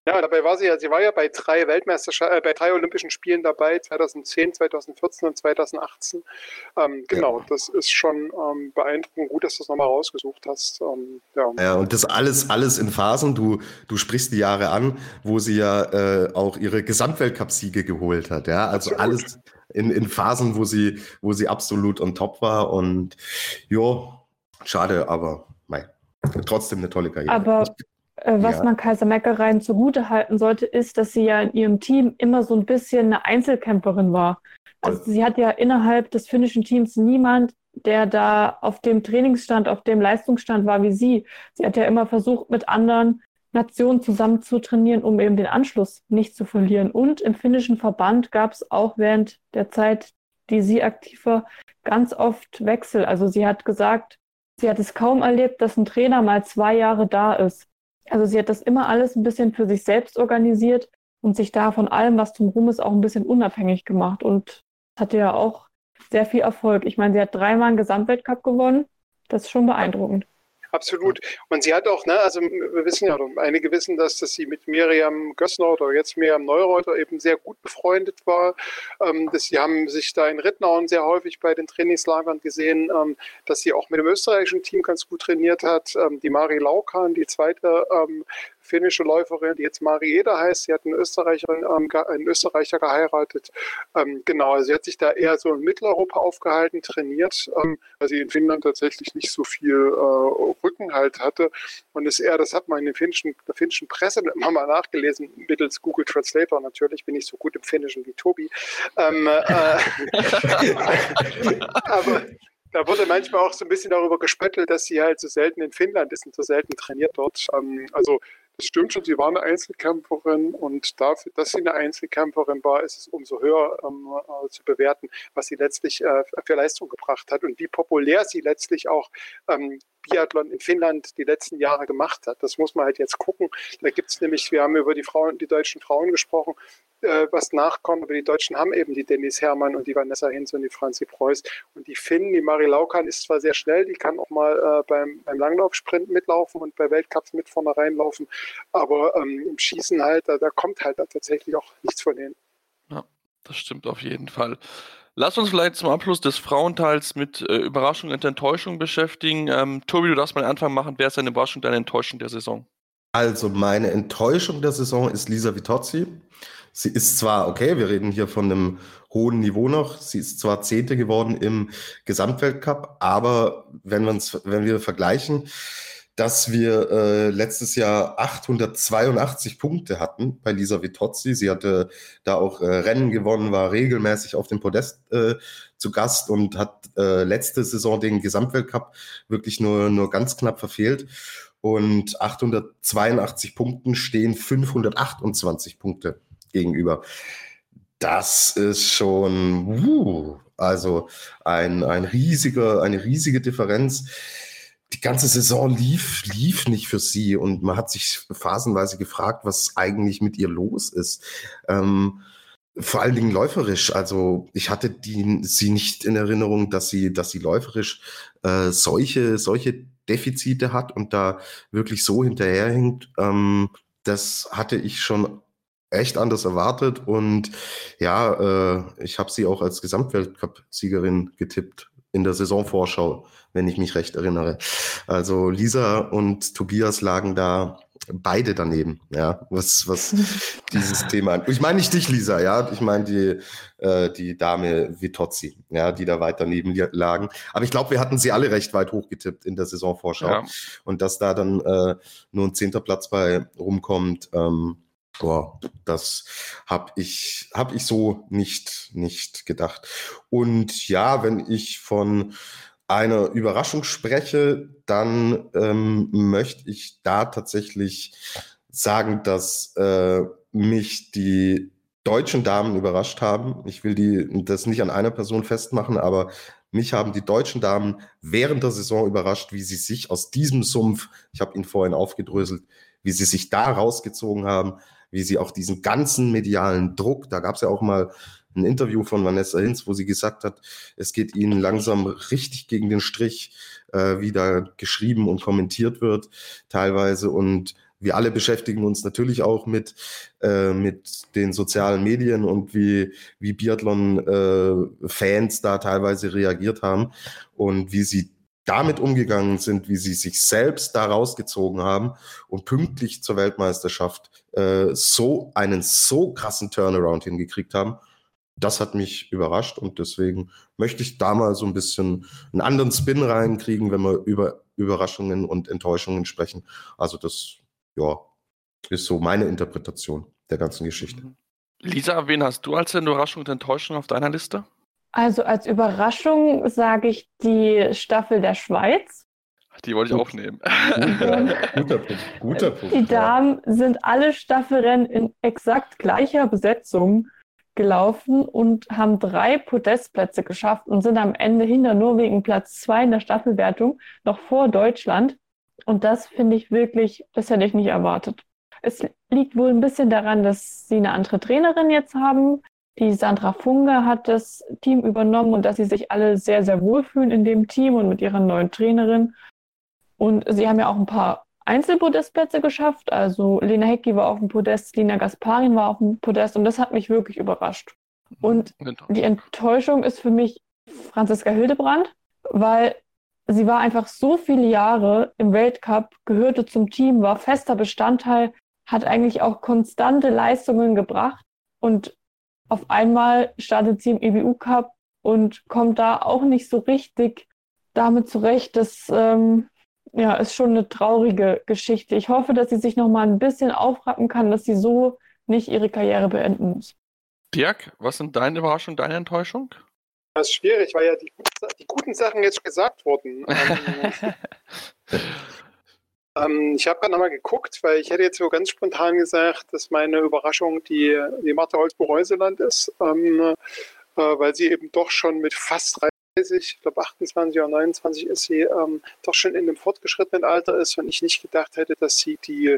Ja, dabei war sie war ja bei 3 bei 3 Olympischen Spielen dabei, 2010, 2014 und 2018. Genau, das ist schon beeindruckend. Gut, dass du es nochmal rausgesucht hast. Ja. Ja, und das alles in Phasen. Du sprichst die Jahre an, wo sie ja auch ihre Gesamtweltcup-Siege geholt hat. Ja, also Absolut. alles in Phasen, wo sie absolut on top war. Und jo, schade, aber mei, trotzdem eine tolle Karriere. Aber was Ja. man Kaiser Mäckereien zugute halten sollte, ist, dass sie ja in ihrem Team immer so ein bisschen eine Einzelkämpferin war. Also sie hat ja innerhalb des finnischen Teams niemand, der da auf dem Trainingsstand, auf dem Leistungsstand war wie sie. Sie hat ja immer versucht, mit anderen Nationen zusammen zu trainieren, um eben den Anschluss nicht zu verlieren. Und im finnischen Verband gab es auch während der Zeit, die sie aktiv war, ganz oft Wechsel. Also sie hat gesagt, sie hat es kaum erlebt, dass ein Trainer mal 2 Jahre da ist. Also sie hat das immer alles ein bisschen für sich selbst organisiert und sich da von allem, was drumherum ist, auch ein bisschen unabhängig gemacht und hatte ja auch sehr viel Erfolg. Ich meine, sie hat 3-mal einen Gesamtweltcup gewonnen. Das ist schon beeindruckend. Absolut. Und sie hat auch, also wir wissen ja, einige wissen, dass sie mit Miriam Gössner oder jetzt Miriam Neureuter eben sehr gut befreundet war. Sie haben sich da in Ridnauen sehr häufig bei den Trainingslagern gesehen, dass sie auch mit dem österreichischen Team ganz gut trainiert hat. Die Mari Laukan, die zweite finnische Läuferin, die jetzt Mari Eder heißt, sie hat einen Österreicher geheiratet. Genau, also sie hat sich da eher so in Mitteleuropa aufgehalten, trainiert, weil sie in Finnland tatsächlich nicht so viel Rückenhalt hatte und ist eher, das hat man in der finnischen Presse immer mal nachgelesen, mittels Google Translator natürlich, bin ich so gut im Finnischen wie Tobi. Aber da wurde manchmal auch so ein bisschen darüber gespöttelt, dass sie halt so selten in Finnland ist und so selten trainiert dort. Also das stimmt schon, sie war eine Einzelkämpferin und dafür, dass sie eine Einzelkämpferin war, ist es umso höher zu bewerten, was sie letztlich für Leistung gebracht hat und wie populär sie letztlich auch Biathlon in Finnland die letzten Jahre gemacht hat. Das muss man halt jetzt gucken. Da gibt es nämlich, wir haben über die deutschen Frauen gesprochen, was nachkommt, aber die Deutschen haben eben die Denise Herrmann und die Vanessa Hinz und die Franzi Preuß und die Finnen, die Mari Laukan ist zwar sehr schnell, die kann auch mal beim Langlaufsprint mitlaufen und bei Weltcups mit vorne reinlaufen, aber im Schießen halt, da kommt halt tatsächlich auch nichts von denen. Ja, das stimmt auf jeden Fall. Lass uns vielleicht zum Abschluss des Frauenteils mit Überraschung und Enttäuschung beschäftigen. Tobi, du darfst mal den Anfang machen. Wer ist deine Überraschung, deine Enttäuschung der Saison? Also meine Enttäuschung der Saison ist Lisa Vitozzi. Sie ist zwar, okay, wir reden hier von einem hohen Niveau noch, sie ist zwar 10. geworden im Gesamtweltcup, aber wenn wir vergleichen, dass wir letztes Jahr 882 Punkte hatten bei Lisa Vitozzi. Sie hatte da auch Rennen gewonnen, war regelmäßig auf dem Podest zu Gast und hat letzte Saison den Gesamtweltcup wirklich nur ganz knapp verfehlt. Und 882 Punkten stehen 528 Punkte gegenüber. Das ist schon also eine riesige Differenz. Die ganze Saison lief nicht für sie und man hat sich phasenweise gefragt, was eigentlich mit ihr los ist. Vor allen Dingen läuferisch. Also ich hatte sie nicht in Erinnerung, dass sie läuferisch solche Defizite hat und da wirklich so hinterherhinkt. Das hatte ich schon echt anders erwartet und ja, ich habe sie auch als Gesamtweltcup-Siegerin getippt in der Saisonvorschau, wenn ich mich recht erinnere. Also Lisa und Tobias lagen da beide daneben, ja, was dieses Thema an. Ich meine nicht dich, Lisa, ja, ich meine die Dame Vitozzi, ja, die da weit daneben lagen. Aber ich glaube, wir hatten sie alle recht weit hochgetippt in der Saisonvorschau. Ja. Und dass da dann nur ein 10. Platz bei rumkommt, das habe ich so nicht gedacht. Und ja, wenn ich von einer Überraschung spreche, dann möchte ich da tatsächlich sagen, dass mich die deutschen Damen überrascht haben. Ich will das nicht an einer Person festmachen, aber mich haben die deutschen Damen während der Saison überrascht, wie sie sich aus diesem Sumpf, ich habe ihn vorhin aufgedröselt, wie sie sich da rausgezogen haben, wie sie auch diesen ganzen medialen Druck, da gab es ja auch mal ein Interview von Vanessa Hinz, wo sie gesagt hat, es geht ihnen langsam richtig gegen den Strich, wie da geschrieben und kommentiert wird teilweise und wir alle beschäftigen uns natürlich auch mit den sozialen Medien und wie Biathlon-Fans da teilweise reagiert haben und wie sie damit umgegangen sind, wie sie sich selbst da rausgezogen haben und pünktlich zur Weltmeisterschaft so krassen Turnaround hingekriegt haben. Das hat mich überrascht und deswegen möchte ich da mal so ein bisschen einen anderen Spin reinkriegen, wenn wir über Überraschungen und Enttäuschungen sprechen. Also das, ja, ist so meine Interpretation der ganzen Geschichte. Lisa, wen hast du als Überraschung und Enttäuschung auf deiner Liste? Also als Überraschung sage ich die Staffel der Schweiz. Die wollte ich auch nehmen. Guter Punkt. Die Damen sind alle Staffelrennen in exakt gleicher Besetzung gelaufen und haben 3 Podestplätze geschafft und sind am Ende hinter Norwegen Platz 2 in der Staffelwertung, noch vor Deutschland. Und das finde ich wirklich, das hätte ich nicht erwartet. Es liegt wohl ein bisschen daran, dass sie eine andere Trainerin jetzt haben. Die Sandra Funge hat das Team übernommen und dass sie sich alle sehr, sehr wohlfühlen in dem Team und mit ihrer neuen Trainerin. Und sie haben ja auch ein paar Einzelpodestplätze geschafft. Also Lena Hecki war auf dem Podest, Lina Gasparin war auf dem Podest und das hat mich wirklich überrascht. Und die Enttäuschung ist für mich Franziska Hildebrand, weil sie war einfach so viele Jahre im Weltcup, gehörte zum Team, war fester Bestandteil, hat eigentlich auch konstante Leistungen gebracht und auf einmal startet sie im EBU-Cup und kommt da auch nicht so richtig damit zurecht. Das ist schon eine traurige Geschichte. Ich hoffe, dass sie sich noch mal ein bisschen aufrappen kann, dass sie so nicht ihre Karriere beenden muss. Dirk, was sind deine Überraschungen, deine Enttäuschung? Das ist schwierig, weil ja die guten Sachen jetzt gesagt wurden. Ich habe gerade nochmal geguckt, weil ich hätte jetzt so ganz spontan gesagt, dass meine Überraschung die Martha Holzboe-Reuseland ist, weil sie eben doch schon mit fast 30, ich glaube 28 oder 29 ist sie, doch schon in einem fortgeschrittenen Alter ist und ich nicht gedacht hätte, dass sie die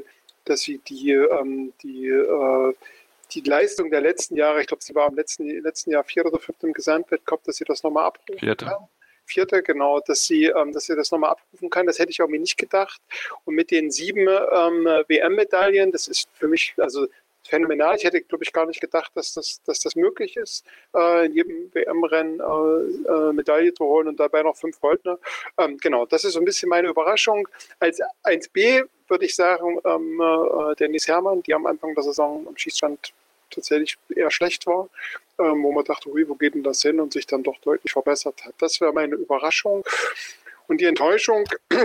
Leistung der letzten Jahre, ich glaube, sie war im letzten Jahr 4. oder 5. im Gesamtweltcup, dass sie das nochmal abrufen kann. 4. genau, dass sie das nochmal abrufen kann, das hätte ich irgendwie nicht gedacht. Und mit den 7 WM-Medaillen, das ist für mich also phänomenal. Ich hätte, glaube ich, gar nicht gedacht, dass das möglich ist, in jedem WM-Rennen Medaille zu holen und dabei noch 5 Goldene. Genau, das ist so ein bisschen meine Überraschung. Als 1B würde ich sagen, Dennis Herrmann, die am Anfang der Saison am Schießstand tatsächlich eher schlecht war, wo man dachte, wo geht denn das hin und sich dann doch deutlich verbessert hat. Das wäre meine Überraschung. Und die Enttäuschung,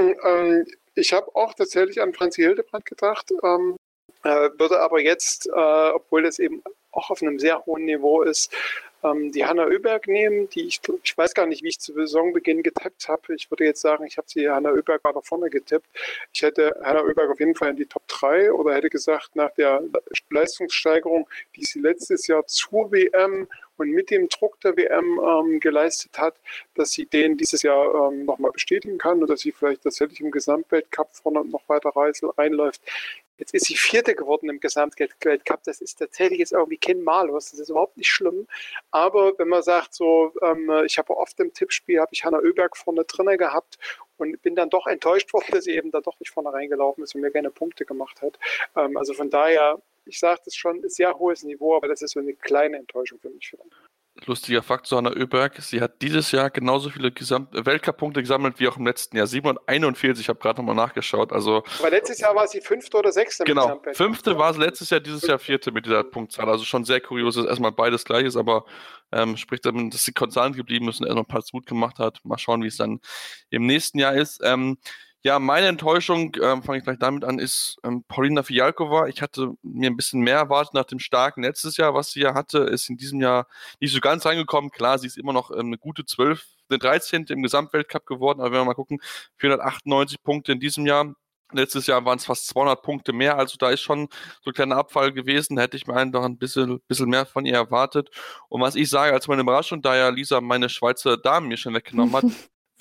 ich habe auch tatsächlich an Franzi Hildebrand gedacht, würde aber jetzt, obwohl das eben auch auf einem sehr hohen Niveau ist, die Hanna Öberg nehmen, die ich weiß gar nicht, wie ich zu Saisonbeginn getippt habe. Ich würde jetzt sagen, ich habe sie Hanna Öberg weiter vorne getippt. Ich hätte Hanna Öberg auf jeden Fall in die Top 3 oder hätte gesagt, nach der Leistungssteigerung, die sie letztes Jahr zur WM und mit dem Druck der WM geleistet hat, dass sie den dieses Jahr nochmal bestätigen kann und dass sie vielleicht tatsächlich im Gesamtweltcup vorne noch weiter reinläuft. Jetzt ist sie 4. geworden im Gesamtweltcup. Das ist tatsächlich jetzt irgendwie kein Malus. Das ist überhaupt nicht schlimm. Aber wenn man sagt, so, ich habe oft im Tippspiel, habe ich Hanna Öberg vorne drin gehabt und bin dann doch enttäuscht worden, dass sie eben da doch nicht vorne reingelaufen ist und mir keine Punkte gemacht hat. Also von daher, ich sage das schon, ist sehr hohes Niveau, aber das ist so eine kleine Enttäuschung für mich. Lustiger Fakt zu Hanna Öberg, sie hat dieses Jahr genauso viele Weltcup-Punkte gesammelt wie auch im letzten Jahr. 741, ich habe gerade nochmal nachgeschaut. Also, aber letztes Jahr war sie 5. oder 6. Genau, 5. war sie letztes Jahr, dieses Jahr 4. mit dieser Punktzahl. Also schon sehr kurios, dass erstmal beides gleich ist, aber spricht damit, dass sie konstant geblieben ist und erstmal ein paar gut gemacht hat. Mal schauen, wie es dann im nächsten Jahr ist. Ja, meine Enttäuschung, fange ich gleich damit an, ist Paulina Fijalkova. Ich hatte mir ein bisschen mehr erwartet nach dem starken letztes Jahr, was sie ja hatte. Ist in diesem Jahr nicht so ganz reingekommen. Klar, sie ist immer noch eine gute 12, eine 13. im Gesamtweltcup geworden. Aber wenn wir mal gucken, 498 Punkte in diesem Jahr. Letztes Jahr waren es fast 200 Punkte mehr. Also da ist schon so ein kleiner Abfall gewesen. Da hätte ich mir einfach ein bisschen mehr von ihr erwartet. Und was ich sage als meine Überraschung, da ja Lisa meine Schweizer Damen mir schon weggenommen hat,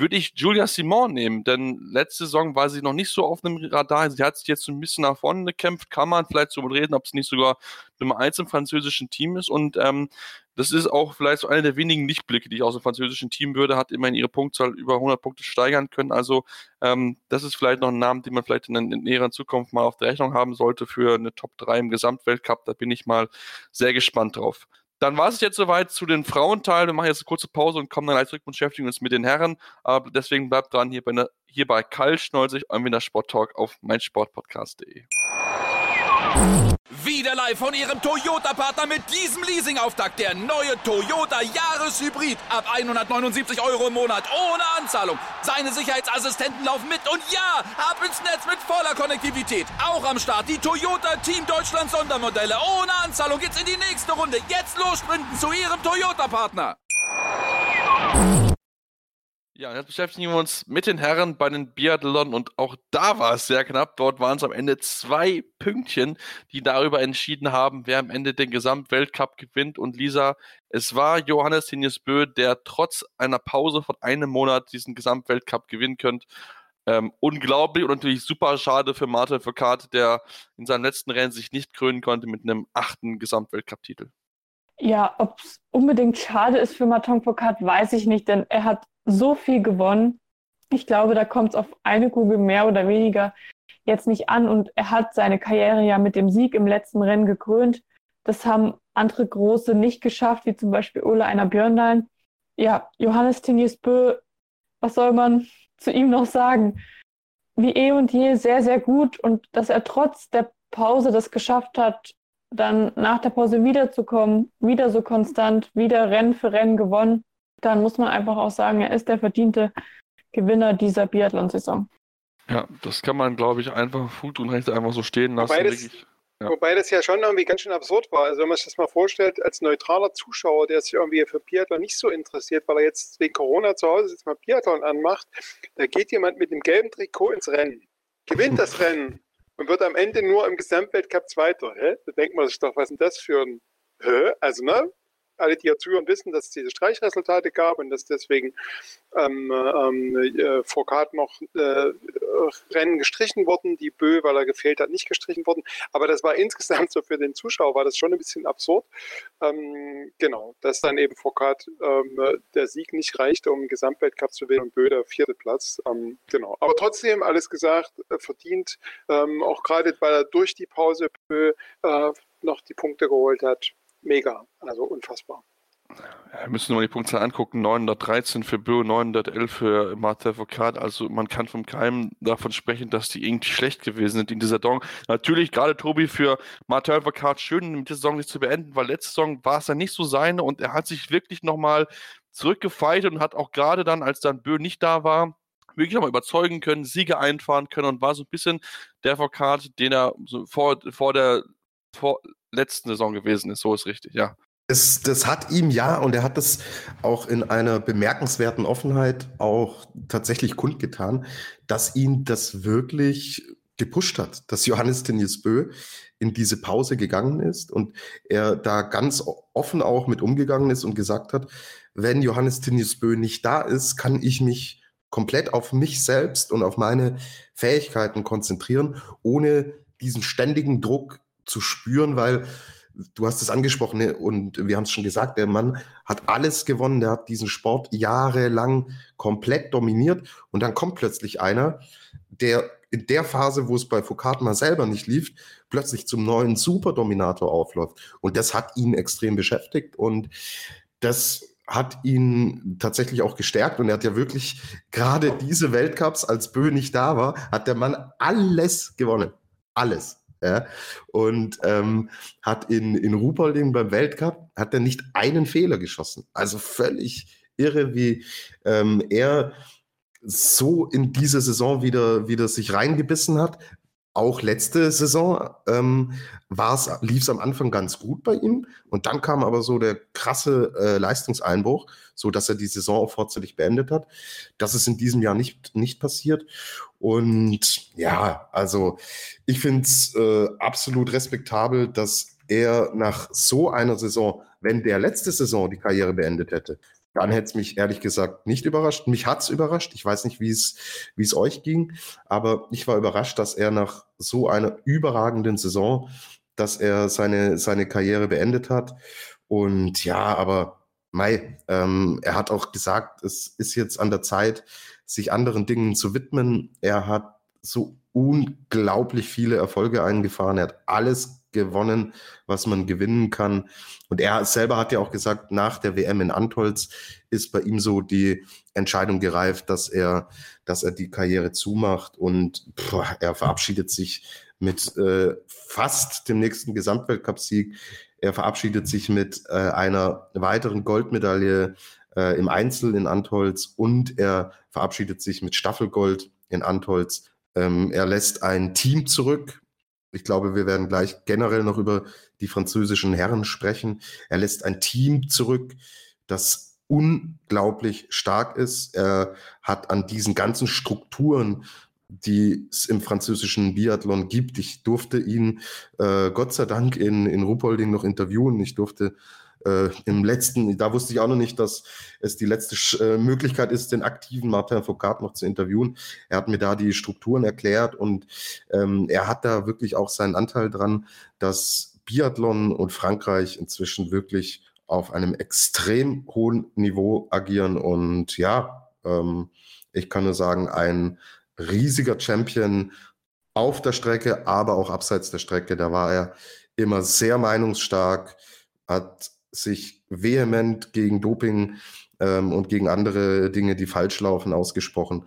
würde ich Julia Simon nehmen, denn letzte Saison war sie noch nicht so auf einem Radar. Sie hat sich jetzt ein bisschen nach vorne gekämpft. Kann man vielleicht so reden, ob sie nicht sogar Nummer 1 im französischen Team ist. Und das ist auch vielleicht so einer der wenigen Lichtblicke, die ich aus dem französischen Team würde. Hat immerhin ihre Punktzahl über 100 Punkte steigern können. Also das ist vielleicht noch ein Name, den man vielleicht in näherer Zukunft mal auf der Rechnung haben sollte für eine Top 3 im Gesamtweltcup. Da bin ich mal sehr gespannt drauf. Dann war es jetzt soweit zu den Frauenteilen. Wir machen jetzt eine kurze Pause und kommen dann gleich zurück und beschäftigen uns mit den Herren. Aber deswegen bleibt dran hier bei Kaltschnäuzig, eurem Wintersport-Talk auf meinsportpodcast.de. Wieder live von Ihrem Toyota-Partner mit diesem Leasing-Auftakt. Der neue Toyota Jahreshybrid. Ab 179 € im Monat. Ohne Anzahlung. Seine Sicherheitsassistenten laufen mit. Und ja, ab ins Netz mit voller Konnektivität. Auch am Start die Toyota Team Deutschland Sondermodelle. Ohne Anzahlung geht's in die nächste Runde. Jetzt los sprinten zu Ihrem Toyota-Partner. Ja, jetzt beschäftigen wir uns mit den Herren bei den Biathlon und auch da war es sehr knapp. Dort waren es am Ende 2 Pünktchen, die darüber entschieden haben, wer am Ende den Gesamtweltcup gewinnt. Und Lisa, es war Johannes Tinjesbø, der trotz einer Pause von einem Monat diesen Gesamtweltcup gewinnen könnte. Unglaublich und natürlich super schade für Martin Fourcade, der in seinem letzten Rennen sich nicht krönen konnte mit einem 8. Gesamtweltcup-Titel. Ja, ob es unbedingt schade ist für Martin Fourcade, weiß ich nicht, denn er hat so viel gewonnen. Ich glaube, da kommt es auf eine Kugel mehr oder weniger jetzt nicht an. Und er hat seine Karriere ja mit dem Sieg im letzten Rennen gekrönt. Das haben andere Große nicht geschafft, wie zum Beispiel Ole Einar Bjørndalen. Ja, Johannes Tinjesbø, was soll man zu ihm noch sagen? Wie eh und je sehr, sehr gut. Und dass er trotz der Pause das geschafft hat, dann nach der Pause wiederzukommen, wieder so konstant, wieder Rennen für Rennen gewonnen, dann muss man einfach auch sagen, er ist der verdiente Gewinner dieser Biathlon-Saison. Ja, das kann man, glaube ich, einfach Fug und Recht einfach so stehen lassen. Wobei das ja schon irgendwie ganz schön absurd war. Also wenn man sich das mal vorstellt, als neutraler Zuschauer, der sich irgendwie für Biathlon nicht so interessiert, weil er jetzt wegen Corona zu Hause jetzt mal Biathlon anmacht, da geht jemand mit dem gelben Trikot ins Rennen, gewinnt das Rennen und wird am Ende nur im Gesamtweltcup Zweiter. Da denkt man sich doch, was ist denn das für ein... Also, ne? Alle, die ja zuhören, wissen, dass es diese Streichresultate gab und dass deswegen Fourcade noch Rennen gestrichen wurden, die Bö, weil er gefehlt hat, nicht gestrichen wurden. Aber das war insgesamt so für den Zuschauer, war das schon ein bisschen absurd. Genau, dass dann eben Fourcade der Sieg nicht reichte, um den Gesamtweltcup zu wählen und Bö der 4. Platz. Genau. Aber trotzdem, alles gesagt, verdient, auch gerade weil er durch die Pause Bö noch die Punkte geholt hat. Mega, also unfassbar. Ja, wir müssen nur die Punktzahl angucken, 913 für Bö, 911 für Martin Fourcade, also man kann von keinem davon sprechen, dass die irgendwie schlecht gewesen sind in dieser Saison. Natürlich, gerade Tobi, für Martin Fourcade schön, mit der Saison nicht zu beenden, weil letzte Saison war es dann nicht so seine und er hat sich wirklich nochmal zurückgefeitet und hat auch gerade dann, als dann Bö nicht da war, wirklich nochmal überzeugen können, Siege einfahren können und war so ein bisschen der Fourcade, den er so vor der letzten Saison gewesen ist, so ist richtig, ja. Das hat ihm und er hat das auch in einer bemerkenswerten Offenheit auch tatsächlich kundgetan, dass ihn das wirklich gepusht hat, dass Johannes Tinjesbø in diese Pause gegangen ist und er da ganz offen auch mit umgegangen ist und gesagt hat, wenn Johannes Tinjesbø nicht da ist, kann ich mich komplett auf mich selbst und auf meine Fähigkeiten konzentrieren, ohne diesen ständigen Druck zu spüren, weil du hast es angesprochen und wir haben es schon gesagt, der Mann hat alles gewonnen, der hat diesen Sport jahrelang komplett dominiert und dann kommt plötzlich einer, der in der Phase, wo es bei Fourcade mal selber nicht lief, plötzlich zum neuen Superdominator aufläuft und das hat ihn extrem beschäftigt und das hat ihn tatsächlich auch gestärkt und er hat ja wirklich gerade diese Weltcups, als Bö nicht da war, hat der Mann alles gewonnen. Alles. Ja, und hat in Ruhpolding beim Weltcup hat er nicht einen Fehler geschossen. Also völlig irre, wie er so in diese Saison wieder sich reingebissen hat. Auch letzte Saison lief es am Anfang ganz gut bei ihm und dann kam aber so der krasse Leistungseinbruch, so dass er die Saison auch vorzeitig beendet hat. Das ist in diesem Jahr nicht passiert und ja, also ich finde es absolut respektabel, dass er nach so einer Saison, wenn der letzte Saison die Karriere beendet hätte, dann hätte es mich ehrlich gesagt nicht überrascht. Mich hat es überrascht. Ich weiß nicht, wie es euch ging, aber ich war überrascht, dass er nach so einer überragenden Saison, dass er seine Karriere beendet hat. Und ja, aber er hat auch gesagt, es ist jetzt an der Zeit, sich anderen Dingen zu widmen. Er hat so unglaublich viele Erfolge eingefahren. Er hat alles gewonnen, was man gewinnen kann. Und er selber hat ja auch gesagt, nach der WM in Antholz ist bei ihm so die Entscheidung gereift, dass er die Karriere zumacht. Und er verabschiedet sich mit fast dem nächsten Gesamtweltcup-Sieg. Er verabschiedet sich mit einer weiteren Goldmedaille im Einzel in Antholz und er verabschiedet sich mit Staffelgold in Antholz. Er lässt ein Team zurück. Ich glaube, wir werden gleich generell noch über die französischen Herren sprechen. Er lässt ein Team zurück, das unglaublich stark ist. Er hat an diesen ganzen Strukturen, die es im französischen Biathlon gibt. Ich durfte ihn Gott sei Dank in Ruhpolding noch interviewen. Ich durfte da wusste ich auch noch nicht, dass es die letzte Möglichkeit ist, den aktiven Martin Fourcade noch zu interviewen. Er hat mir da die Strukturen erklärt und er hat da wirklich auch seinen Anteil dran, dass Biathlon und Frankreich inzwischen wirklich auf einem extrem hohen Niveau agieren und ich kann nur sagen, ein riesiger Champion auf der Strecke, aber auch abseits der Strecke. Da war er immer sehr meinungsstark, hat sich vehement gegen Doping und gegen andere Dinge, die falsch laufen, ausgesprochen.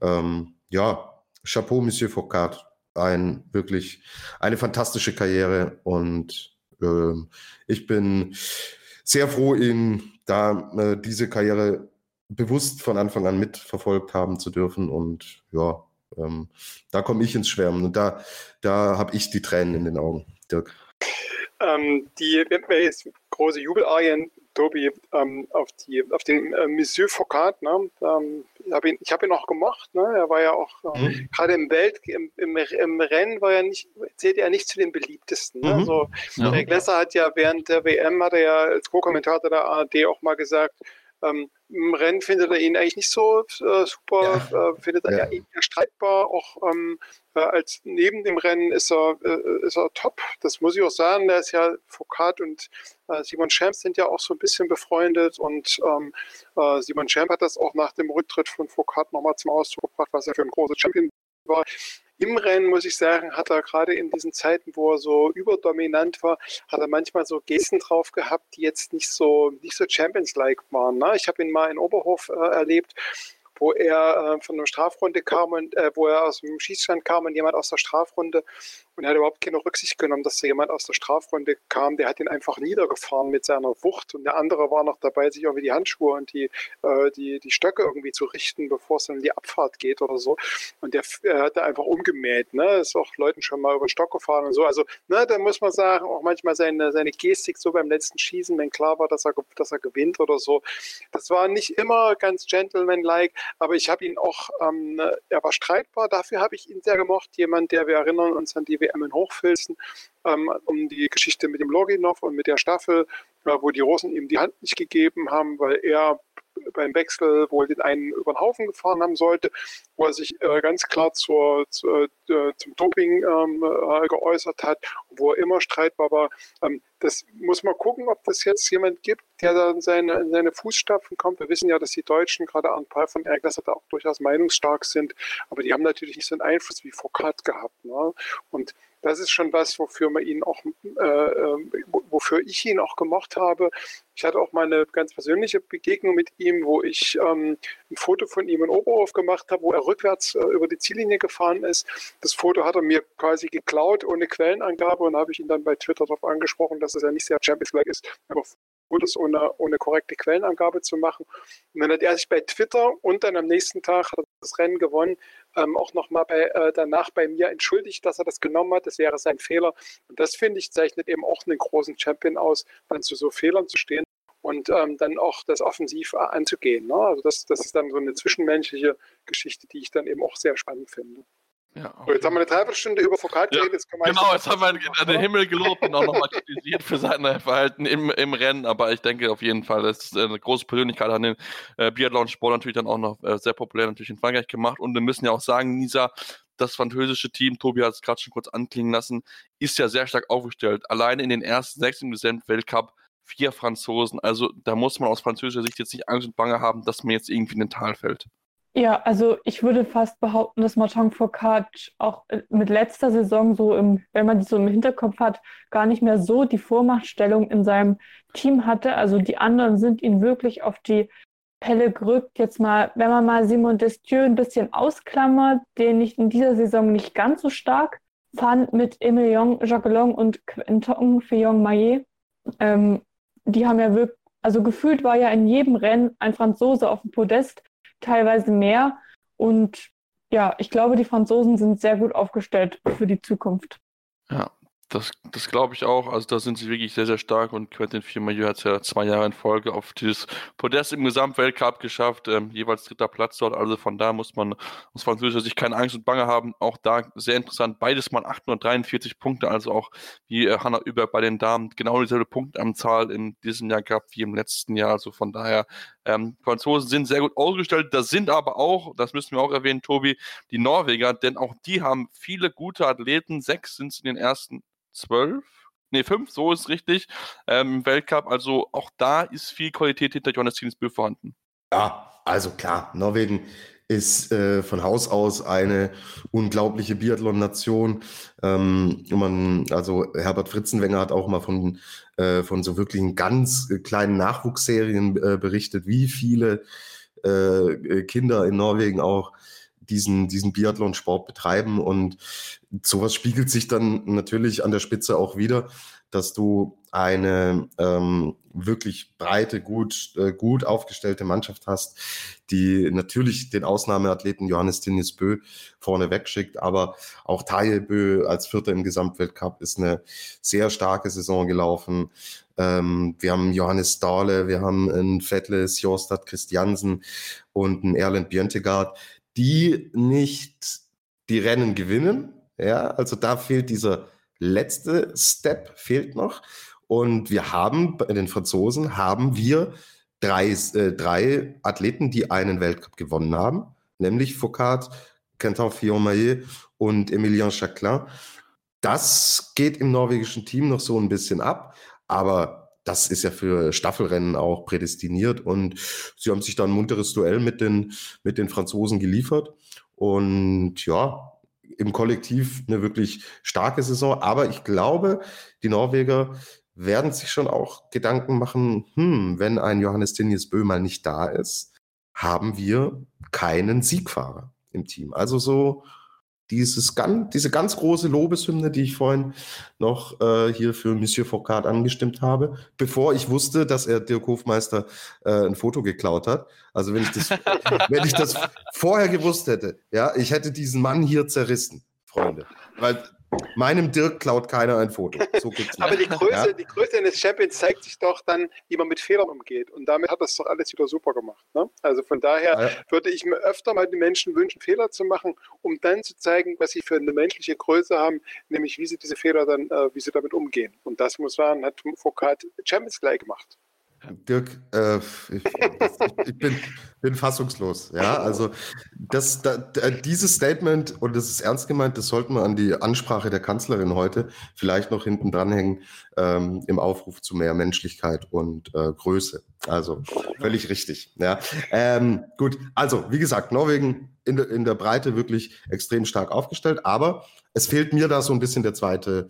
Chapeau, Monsieur Fourcade. Wirklich eine fantastische Karriere und ich bin sehr froh, ihn da diese Karriere bewusst von Anfang an mitverfolgt haben zu dürfen und da komme ich ins Schwärmen und da habe ich die Tränen in den Augen, Dirk. Die jetzt große Jubelarien, Tobi, auf den Monsieur Fourcade, ne? Ich habe ihn auch gemocht, ne? Er war ja auch gerade im Rennen zählt er nicht zu den beliebtesten. Ne? Also der Glesser hat ja während der WM als Co-Kommentator der ARD auch mal gesagt, im Rennen findet er ihn eigentlich nicht so super, findet er eher streitbar, auch als neben dem Rennen ist er top. Das muss ich auch sagen, da ist ja Fourcade und Simon Schempp sind ja auch so ein bisschen befreundet und Simon Schempp hat das auch nach dem Rücktritt von Fourcade nochmal zum Ausdruck gebracht, was er für ein großer Champion war. Im Rennen, muss ich sagen, hat er gerade in diesen Zeiten, wo er so überdominant war, hat er manchmal so Gesten drauf gehabt, die jetzt nicht so Champions-like waren. Ne? Ich habe ihn mal in Oberhof erlebt, wo er von einer Strafrunde kam und wo er aus dem Schießstand kam und jemand aus der Strafrunde und er hat überhaupt keine Rücksicht genommen, dass da jemand aus der Strafrunde kam, der hat ihn einfach niedergefahren mit seiner Wucht und der andere war noch dabei, sich irgendwie die Handschuhe und die Stöcke irgendwie zu richten, bevor es dann in die Abfahrt geht oder so und der hat da einfach umgemäht, ne, ist auch Leuten schon mal über den Stock gefahren und so, also ne, da muss man sagen, auch manchmal seine Gestik so beim letzten Schießen, wenn klar war, dass er gewinnt oder so, das war nicht immer ganz gentleman-like, aber ich habe ihn auch, er war streitbar, dafür habe ich ihn sehr gemocht, jemand, wir erinnern uns an die WM in Hochfilzen, um die Geschichte mit dem Loginov und mit der Staffel, wo die Russen ihm die Hand nicht gegeben haben, weil er beim Wechsel wohl den einen über den Haufen gefahren haben sollte, wo er sich ganz klar zum Doping geäußert hat, wo er immer streitbar war. Das muss man gucken, ob das jetzt jemand gibt, der da in seine Fußstapfen kommt. Wir wissen ja, dass die Deutschen, gerade Arne Pahl von Erglasser, da auch durchaus meinungsstark sind, aber die haben natürlich nicht so einen Einfluss wie Fourcade gehabt. Ne? Und das ist schon was, wofür ich ihn auch gemocht habe. Ich hatte auch mal eine ganz persönliche Begegnung mit ihm, wo ich ein Foto von ihm in Oberhof gemacht habe, wo er rückwärts über die Ziellinie gefahren ist. Das Foto hat er mir quasi geklaut, ohne Quellenangabe, und habe ich ihn dann bei Twitter darauf angesprochen, dass es ja nicht sehr Champions-like ist, aber Fotos ohne korrekte Quellenangabe zu machen. Und dann hat er sich bei Twitter und dann am nächsten Tag hat er das Rennen gewonnen, auch nochmal danach bei mir entschuldigt, dass er das genommen hat. Das wäre sein Fehler. Und das, finde ich, zeichnet eben auch einen großen Champion aus, dann zu so Fehlern zu stehen und dann auch das offensiv anzugehen. Ne? Also das ist dann so eine zwischenmenschliche Geschichte, die ich dann eben auch sehr spannend finde. Ja, So, jetzt haben wir eine Dreiviertelstunde über Foucault geredet. Jetzt genau, jetzt haben wir den Himmel gelobt und auch nochmal kritisiert für sein Verhalten im Rennen. Aber ich denke auf jeden Fall, das ist eine große Persönlichkeit an den Biathlon-Sport natürlich dann auch noch sehr populär natürlich in Frankreich gemacht. Und wir müssen ja auch sagen, Nisa, das französische Team, Tobi hat es gerade schon kurz anklingen lassen, ist ja sehr stark aufgestellt. Alleine in den ersten 6 im Gesamtweltcup 4 Franzosen. Also da muss man aus französischer Sicht jetzt nicht Angst und Bange haben, dass man jetzt irgendwie in den Tal fällt. Ja, also ich würde fast behaupten, dass Martin Fourcade auch mit letzter Saison so wenn man die so im Hinterkopf hat, gar nicht mehr so die Vormachtstellung in seinem Team hatte. Also die anderen sind ihn wirklich auf die Pelle gerückt. Jetzt mal, wenn man mal Simon Destieux ein bisschen ausklammert, den ich in dieser Saison nicht ganz so stark fand mit Emilien Jacquelin und Quentin Fillon-Maillet. Die haben ja wirklich, also gefühlt war ja in jedem Rennen ein Franzose auf dem Podest, teilweise mehr. Und ja, ich glaube, die Franzosen sind sehr gut aufgestellt für die Zukunft. Ja, das glaube ich auch. Also da sind sie wirklich sehr, sehr stark und Quentin Fillon-Maillet hat es ja 2 Jahre in Folge auf dieses Podest im Gesamtweltcup geschafft, jeweils 3. Platz dort. Also von da muss man aus französischer Sicht keine Angst und Bange haben. Auch da sehr interessant, beides mal 843 Punkte, also auch wie Hanna Überg bei den Damen genau dieselbe Punktanzahl in diesem Jahr gehabt wie im letzten Jahr. Also von daher, Franzosen sind sehr gut ausgestellt. Das sind aber auch, das müssen wir auch erwähnen, Tobi, die Norweger, denn auch die haben viele gute Athleten. 6 sind es in den ersten 5, so ist richtig, im Weltcup. Also auch da ist viel Qualität hinter Johannes Tinnesbø vorhanden. Ja, also klar, Norwegen ist von Haus aus eine unglaubliche Biathlon-Nation. Also Herbert Fritzenwenger hat auch mal von so wirklichen ganz kleinen Nachwuchsserien berichtet, wie viele Kinder in Norwegen auch diesen Biathlon-Sport betreiben, und sowas spiegelt sich dann natürlich an der Spitze auch wieder, dass du eine wirklich breite, gut aufgestellte Mannschaft hast, die natürlich den Ausnahmeathleten Johannes Tinnesbø vorne wegschickt, aber auch Tajebø als Vierter im Gesamtweltcup ist eine sehr starke Saison gelaufen. Wir haben Johannes Dahle, wir haben einen Vetle Sjåstad Christiansen und einen Erlend Bjørntegard, die nicht die Rennen gewinnen. Ja, also da fehlt dieser letzte Step, fehlt noch. Und wir haben, bei den Franzosen, drei Athleten, die einen Weltcup gewonnen haben, nämlich Foucault, Quentin Fillon-Maillet und Emilien Jacquelin. Das geht im norwegischen Team noch so ein bisschen ab, aber das ist ja für Staffelrennen auch prädestiniert, und sie haben sich da ein munteres Duell mit den Franzosen geliefert, und ja, im Kollektiv eine wirklich starke Saison. Aber ich glaube, die Norweger werden sich schon auch Gedanken machen, wenn ein Johannes Tinnesbø mal nicht da ist, haben wir keinen Siegfahrer im Team. Also so diese ganz große Lobeshymne, die ich vorhin noch hier für Monsieur Fourcade angestimmt habe, bevor ich wusste, dass er Dirk Hofmeister ein Foto geklaut hat. Also wenn ich das vorher gewusst hätte, ja, ich hätte diesen Mann hier zerrissen, Freunde. Weil meinem Dirk klaut keiner ein Foto. So geht's nicht. Aber die Größe eines Champions zeigt sich doch dann, wie man mit Fehlern umgeht. Und damit hat das doch alles wieder super gemacht. Ne? Also von daher würde ich mir öfter mal den Menschen wünschen, Fehler zu machen, um dann zu zeigen, was sie für eine menschliche Größe haben, nämlich wie sie diese Fehler dann, wie sie damit umgehen. Und das hat Fourcade Champions gleich gemacht. Dirk, ich bin fassungslos. Ja, also dieses Statement, und das ist ernst gemeint, das sollten wir an die Ansprache der Kanzlerin heute vielleicht noch hinten dranhängen, im Aufruf zu mehr Menschlichkeit und Größe. Also völlig richtig. Ja. Gut, also wie gesagt, Norwegen in der Breite wirklich extrem stark aufgestellt, aber es fehlt mir da so ein bisschen der zweite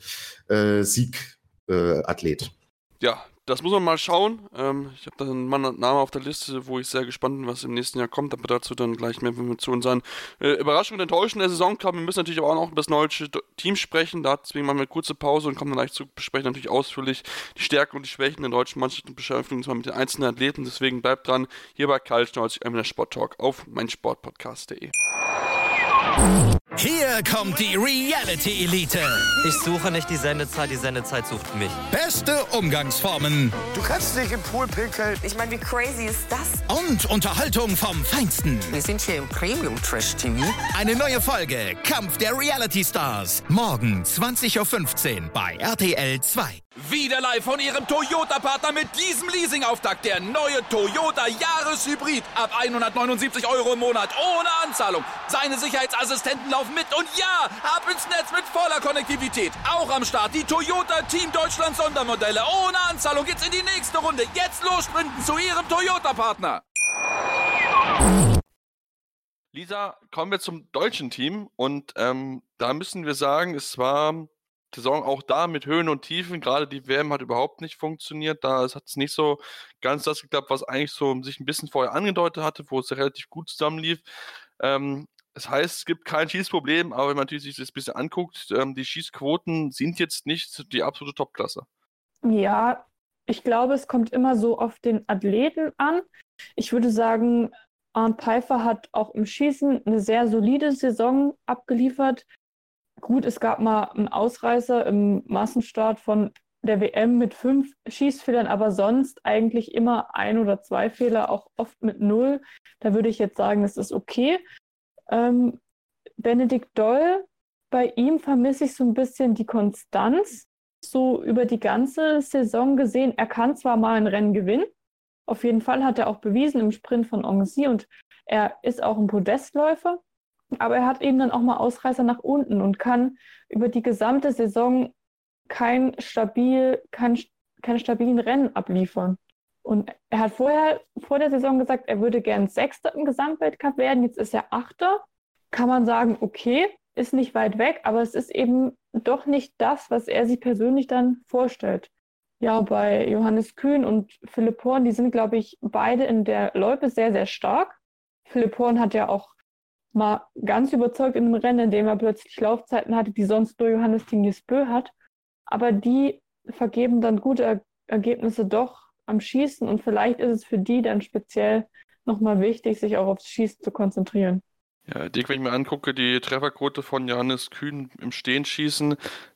Siegathlet. Ja, das muss man mal schauen. Ich habe da einen Namen auf der Liste, wo ich sehr gespannt bin, was im nächsten Jahr kommt. Aber dazu dann gleich mehr, wenn wir zu unseren Überraschungen und Enttäuschungen der Saison kommen. Wir müssen natürlich aber auch noch über das norwegische Team sprechen. Deswegen machen wir eine kurze Pause und kommen dann gleich zu besprechen natürlich ausführlich die Stärken und die Schwächen der deutschen Mannschaft und beschäftigen uns mal mit den einzelnen Athleten. Deswegen bleibt dran, hier bei Kaltschnäuzig, der Sport Talk auf meinsportpodcast.de. Hier kommt die Reality Elite. Ich suche nicht die Sendezeit sucht mich. Beste Umgangsformen. Du kannst nicht im Pool pinkeln. Ich meine, wie crazy ist das? Und Unterhaltung vom Feinsten. Wir sind hier im Premium-Trash-TV. Eine neue Folge Kampf der Reality Stars. Morgen 20.15 Uhr bei RTL 2. Wieder live von Ihrem Toyota-Partner mit diesem Leasing-Auftakt. Der neue Toyota Jahreshybrid. Ab 179 € im Monat. Ohne Anzahlung. Seine Sicherheitsassistenten laufen mit. Und ja, ab ins Netz mit voller Konnektivität. Auch am Start die Toyota Team Deutschland Sondermodelle. Ohne Anzahlung geht's in die nächste Runde. Jetzt los sprinten zu Ihrem Toyota-Partner. Lisa, kommen wir zum deutschen Team. Und da müssen wir sagen, es war Saison auch da mit Höhen und Tiefen. Gerade die WM hat überhaupt nicht funktioniert. Da hat es nicht so ganz das geklappt, was eigentlich so sich ein bisschen vorher angedeutet hatte, wo es relativ gut zusammenlief. Das heißt, es gibt kein Schießproblem, aber wenn man natürlich sich das ein bisschen anguckt, die Schießquoten sind jetzt nicht die absolute Topklasse. Ja, ich glaube, es kommt immer so auf den Athleten an. Ich würde sagen, Arnd Pfeiffer hat auch im Schießen eine sehr solide Saison abgeliefert. Gut, es gab mal einen Ausreißer im Massenstart von der WM mit 5 Schießfehlern, aber sonst eigentlich immer 1 oder 2 Fehler, auch oft mit 0. Da würde ich jetzt sagen, das ist okay. Benedikt Doll, bei ihm vermisse ich so ein bisschen die Konstanz. So über die ganze Saison gesehen, er kann zwar mal ein Rennen gewinnen, auf jeden Fall hat er auch bewiesen im Sprint von Annecy und er ist auch ein Podestläufer. Aber er hat eben dann auch mal Ausreißer nach unten und kann über die gesamte Saison kein stabilen Rennen abliefern. Und er hat vor der Saison gesagt, er würde gern 6. im Gesamtweltcup werden. Jetzt ist er 8. Kann man sagen, okay, ist nicht weit weg, aber es ist eben doch nicht das, was er sich persönlich dann vorstellt. Ja, bei Johannes Kühn und Philipp Horn, die sind, glaube ich, beide in der Loipe sehr, sehr stark. Philipp Horn hat ja auch mal ganz überzeugt in einem Rennen, in dem er plötzlich Laufzeiten hatte, die sonst nur Johannes Tingesbö hat. Aber die vergeben dann gute Ergebnisse doch am Schießen und vielleicht ist es für die dann speziell nochmal wichtig, sich auch aufs Schießen zu konzentrieren. Ja, Dick, wenn ich mir angucke, die Trefferquote von Johannes Kühn im Stehenschießen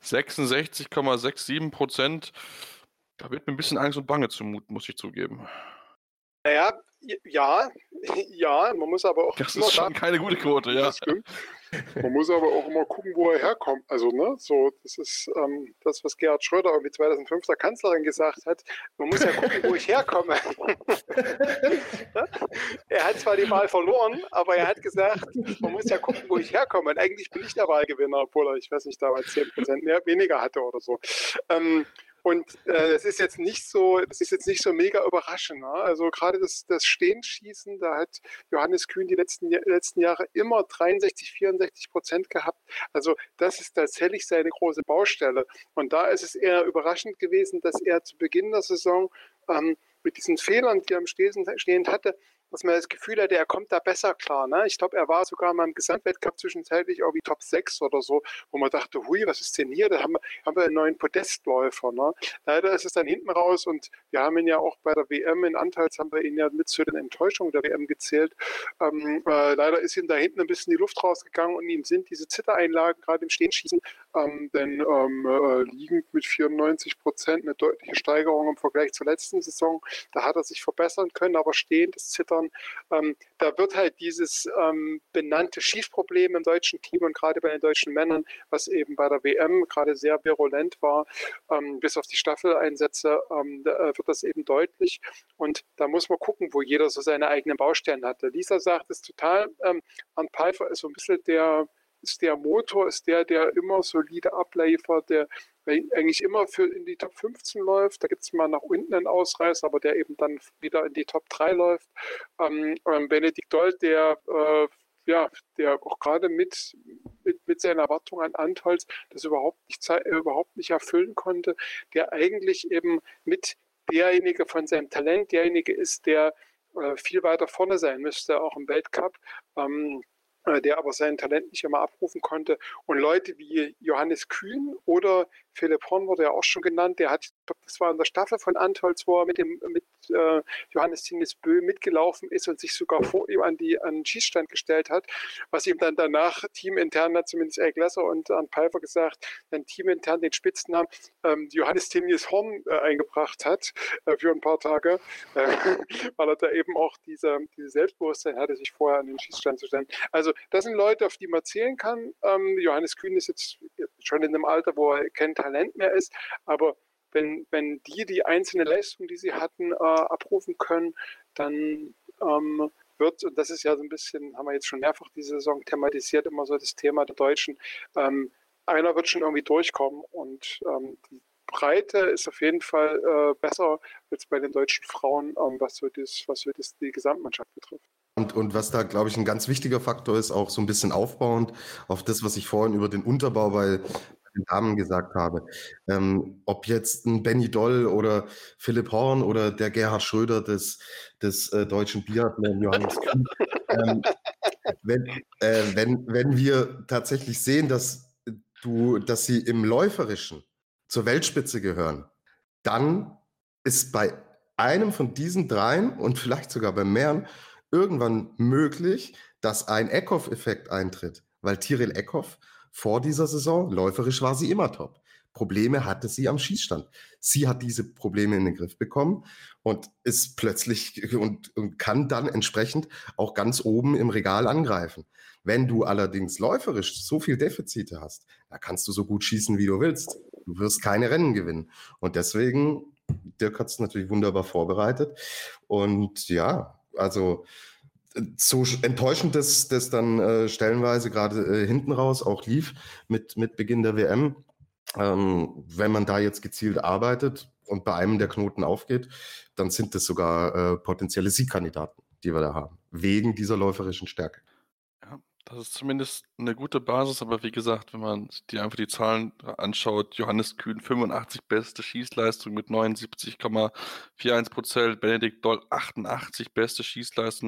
66,67%. Da wird mir ein bisschen Angst und Bange zumuten, muss ich zugeben. Naja, ja, man muss aber auch... Das ist schon keine gute Quote, ja. Das stimmt. Man muss aber auch immer gucken, wo er herkommt. Also, ne, so, das ist das, was Gerhard Schröder irgendwie 2005 der Kanzlerin gesagt hat. Man muss ja gucken, wo ich herkomme. Er hat zwar die Wahl verloren, aber er hat gesagt, man muss ja gucken, wo ich herkomme. Und eigentlich bin ich der Wahlgewinner, obwohl er, ich weiß nicht, damals 10% weniger hatte oder so. Und das ist jetzt nicht so mega überraschend. Ne? Also gerade das Stehenschießen, da hat Johannes Kühn die letzten Jahre immer 63-64% gehabt. Also das ist tatsächlich seine große Baustelle. Und da ist es eher überraschend gewesen, dass er zu Beginn der Saison mit diesen Fehlern, die er am Stehen hatte, dass man das Gefühl hatte, er kommt da besser klar. Ne? Ich glaube, er war sogar mal im Gesamtweltcup zwischenzeitlich irgendwie Top 6 oder so, wo man dachte, hui, was ist denn hier? Da haben wir einen neuen Podestläufer. Ne? Leider ist es dann hinten raus und wir haben ihn ja auch bei der WM in Antals, haben wir ihn ja mit zu den Enttäuschungen der WM gezählt. Leider ist ihm da hinten ein bisschen die Luft rausgegangen und ihm sind diese Zittereinlagen gerade im Stehenschießen liegend mit 94% eine deutliche Steigerung im Vergleich zur letzten Saison. Da hat er sich verbessern können, aber stehendes Zittern, da wird halt dieses benannte Schießproblem im deutschen Team und gerade bei den deutschen Männern, was eben bei der WM gerade sehr virulent war, bis auf die Staffeleinsätze, wird das eben deutlich und da muss man gucken, wo jeder so seine eigenen Baustellen hatte. Lisa sagt es total, Arnd Pfeiffer ist so ein bisschen der Motor, ist der immer solide abliefert, der eigentlich immer in die Top 15 läuft. Da gibt es mal nach unten einen Ausreißer, aber der eben dann wieder in die Top 3 läuft. Benedikt Doll, der auch gerade mit seiner Erwartung an Antholz das überhaupt nicht erfüllen konnte, der eigentlich eben mit derjenige von seinem Talent, derjenige ist, der viel weiter vorne sein müsste, auch im Weltcup, der aber sein Talent nicht immer abrufen konnte. Und Leute wie Johannes Kühn oder Philipp Horn wurde ja auch schon genannt, das war in der Staffel von Antholz, wo er mit Johannes Tinius Bö mitgelaufen ist und sich sogar vor ihm an den Schießstand gestellt hat, was ihm dann danach teamintern, hat zumindest Eric Lesser und Arndt Pfeiffer gesagt, dann teamintern den Spitznamen Johannes Tinius Horn eingebracht hat für ein paar Tage, weil er da eben auch diese Selbstbewusstsein hatte, sich vorher an den Schießstand zu stellen. Also das sind Leute, auf die man zählen kann. Johannes Kühn ist jetzt schon in einem Alter, wo er kein Talent mehr ist, aber wenn die einzelne Leistung, die sie hatten, abrufen können, dann wird, und das ist ja so ein bisschen, haben wir jetzt schon mehrfach diese Saison thematisiert, immer so das Thema der Deutschen, einer wird schon irgendwie durchkommen und die Breite ist auf jeden Fall besser als bei den deutschen Frauen, was so die Gesamtmannschaft betrifft. Und was da, glaube ich, ein ganz wichtiger Faktor ist, auch so ein bisschen aufbauend auf das, was ich vorhin über den Unterbau bei den Damen gesagt habe. Ob jetzt ein Benny Doll oder Philipp Horn oder der Gerhard Schröder des deutschen Biathlon, Johannes Kühn, wenn wir tatsächlich sehen, dass sie im Läuferischen zur Weltspitze gehören, dann ist bei einem von diesen dreien und vielleicht sogar bei mehreren irgendwann möglich, dass ein Eckhoff-Effekt eintritt, weil Tiril Eckhoff vor dieser Saison, läuferisch war sie immer top. Probleme hatte sie am Schießstand. Sie hat diese Probleme in den Griff bekommen und ist plötzlich und kann dann entsprechend auch ganz oben im Regal angreifen. Wenn du allerdings läuferisch so viel Defizite hast, da kannst du so gut schießen, wie du willst. Du wirst keine Rennen gewinnen. Und deswegen, Dirk hat es natürlich wunderbar vorbereitet. Und ja, also so enttäuschend das dann stellenweise gerade hinten raus auch lief mit Beginn der WM. Wenn man da jetzt gezielt arbeitet und bei einem der Knoten aufgeht, dann sind das sogar potenzielle Siegkandidaten, die wir da haben, wegen dieser läuferischen Stärke. Ja, das ist zumindest eine gute Basis, aber wie gesagt, wenn man dir einfach die Zahlen anschaut, Johannes Kühn 85 beste Schießleistung mit 79,41%, Benedikt Doll 88 beste Schießleistung,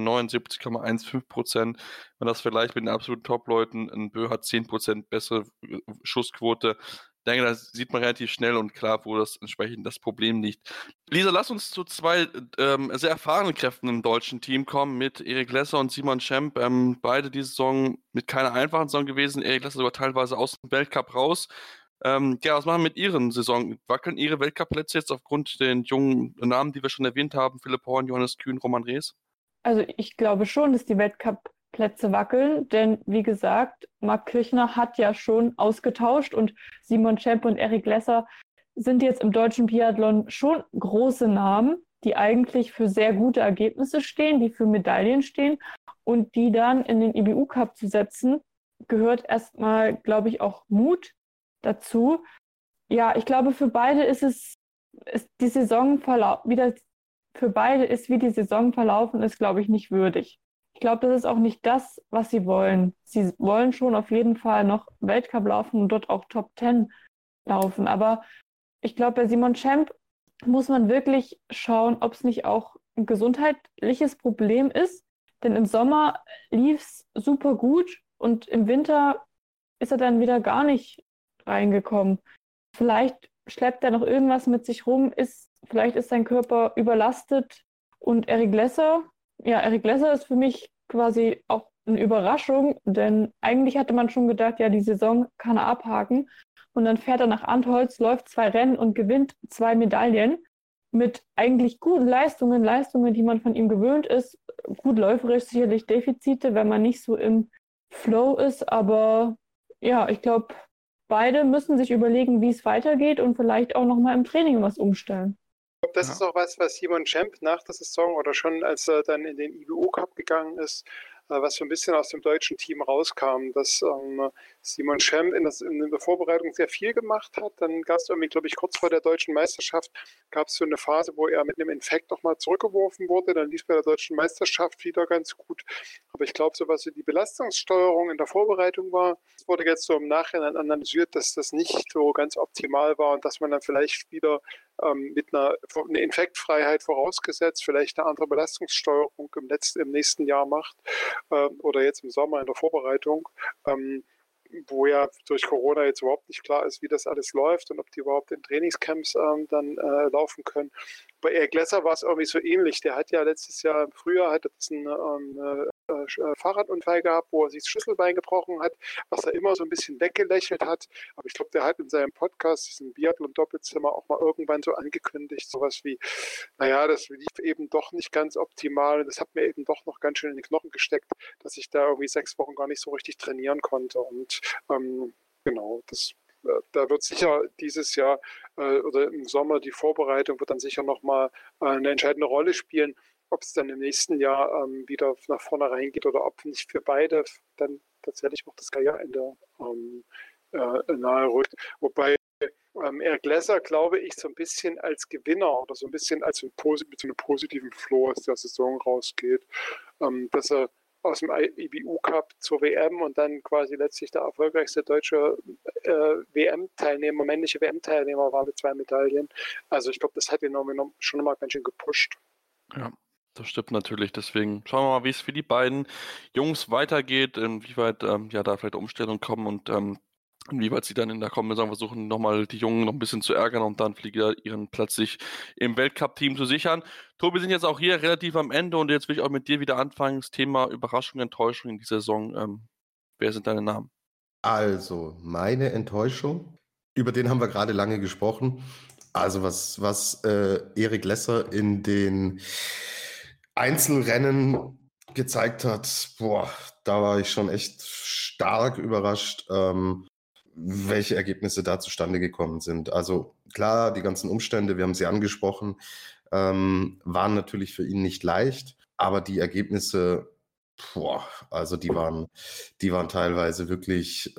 79,15%. Wenn das vielleicht mit den absoluten Top-Leuten, ein Bö hat 10% bessere Schussquote. Ich denke, da sieht man relativ schnell und klar, wo das entsprechend das Problem liegt. Lisa, lass uns zu zwei sehr erfahrenen Kräften im deutschen Team kommen, mit Eric Lesser und Simon Schemp. Beide diese Saison mit keiner einfachen Saison gewesen. Eric Lesser sogar teilweise aus dem Weltcup raus. Ja, was machen wir mit ihren Saison? Wackeln ihre Weltcup-Plätze jetzt aufgrund den jungen Namen, die wir schon erwähnt haben? Philipp Horn, Johannes Kühn, Roman Rees? Also ich glaube schon, dass die Weltcup-Plätze wackeln, denn wie gesagt, Marc Kirchner hat ja schon ausgetauscht und Simon Schemp und Eric Lesser sind jetzt im deutschen Biathlon schon große Namen, die eigentlich für sehr gute Ergebnisse stehen, die für Medaillen stehen und die dann in den IBU-Cup zu setzen, gehört erstmal, glaube ich, auch Mut dazu. Ja, ich glaube, für beide ist die Saison für beide ist, wie die Saison verlaufen ist, glaube ich, nicht würdig. Ich glaube, das ist auch nicht das, was sie wollen. Sie wollen schon auf jeden Fall noch Weltcup laufen und dort auch Top 10 laufen. Aber ich glaube, bei Simon Schemp muss man wirklich schauen, ob es nicht auch ein gesundheitliches Problem ist. Denn im Sommer lief es super gut und im Winter ist er dann wieder gar nicht reingekommen. Vielleicht schleppt er noch irgendwas mit sich rum, vielleicht ist sein Körper überlastet. Und Eric Lesser ist für mich quasi auch eine Überraschung, denn eigentlich hatte man schon gedacht, ja, die Saison kann er abhaken. Und dann fährt er nach Antholz, läuft 2 Rennen und gewinnt 2 Medaillen mit eigentlich guten Leistungen, die man von ihm gewöhnt ist. Gut läuferisch sicherlich Defizite, wenn man nicht so im Flow ist. Aber ja, ich glaube, beide müssen sich überlegen, wie es weitergeht und vielleicht auch nochmal im Training was umstellen. Ich glaube, das ist auch was Simon Schemp nach der Saison oder schon als er dann in den IBU-Cup gegangen ist, was so ein bisschen aus dem deutschen Team rauskam, dass Simon Schemp in der Vorbereitung sehr viel gemacht hat. Dann gab es irgendwie, glaube ich, kurz vor der deutschen Meisterschaft gab es so eine Phase, wo er mit einem Infekt nochmal zurückgeworfen wurde. Dann lief es bei der deutschen Meisterschaft wieder ganz gut. Aber ich glaube, so was die Belastungssteuerung in der Vorbereitung war, es wurde jetzt so im Nachhinein analysiert, dass das nicht so ganz optimal war und dass man dann vielleicht wieder mit einer Infektfreiheit vorausgesetzt, vielleicht eine andere Belastungssteuerung im nächsten Jahr macht oder jetzt im Sommer in der Vorbereitung, wo ja durch Corona jetzt überhaupt nicht klar ist, wie das alles läuft und ob die überhaupt in Trainingscamps dann laufen können. Bei Eric Lesser war es irgendwie so ähnlich. Der hat ja letztes Jahr im Frühjahr einen Fahrradunfall gehabt, wo er sich das Schlüsselbein gebrochen hat, was er immer so ein bisschen weggelächelt hat. Aber ich glaube, der hat in seinem Podcast, diesem Biathlon-Doppelzimmer, auch mal irgendwann so angekündigt, sowas wie, naja, das lief eben doch nicht ganz optimal. Das hat mir eben doch noch ganz schön in die Knochen gesteckt, dass ich da irgendwie 6 Wochen gar nicht so richtig trainieren konnte. Und genau, da wird sicher dieses Jahr oder im Sommer die Vorbereitung wird dann sicher nochmal eine entscheidende Rolle spielen, ob es dann im nächsten Jahr wieder nach vorne reingeht oder ob nicht für beide dann tatsächlich auch das Karriereende nahe rückt. Wobei Eric Lesser, glaube ich, so ein bisschen als Gewinner oder so ein bisschen als mit so einem positiven Flow aus der Saison rausgeht, dass er aus dem IBU Cup zur WM und dann quasi letztlich der erfolgreichste deutsche WM-Teilnehmer, männliche WM-Teilnehmer war mit 2 Medaillen. Also ich glaube, das hat ihn schon mal ganz schön gepusht. Ja, das stimmt natürlich. Deswegen schauen wir mal, wie es für die beiden Jungs weitergeht, inwieweit da vielleicht Umstellungen kommen und inwieweit sie dann in der kommenden Saison versuchen, nochmal die Jungen noch ein bisschen zu ärgern und dann ihren Platz sich im Weltcup-Team zu sichern. Tobi, wir sind jetzt auch hier relativ am Ende und jetzt will ich auch mit dir wieder anfangen. Das Thema Überraschung, Enttäuschung in dieser Saison. Wer sind deine Namen? Also, meine Enttäuschung, über den haben wir gerade lange gesprochen. Also, was Eric Lesser in den Einzelrennen gezeigt hat, da war ich schon echt stark überrascht, welche Ergebnisse da zustande gekommen sind. Also klar, die ganzen Umstände, wir haben sie angesprochen, waren natürlich für ihn nicht leicht, aber die Ergebnisse, also die waren teilweise wirklich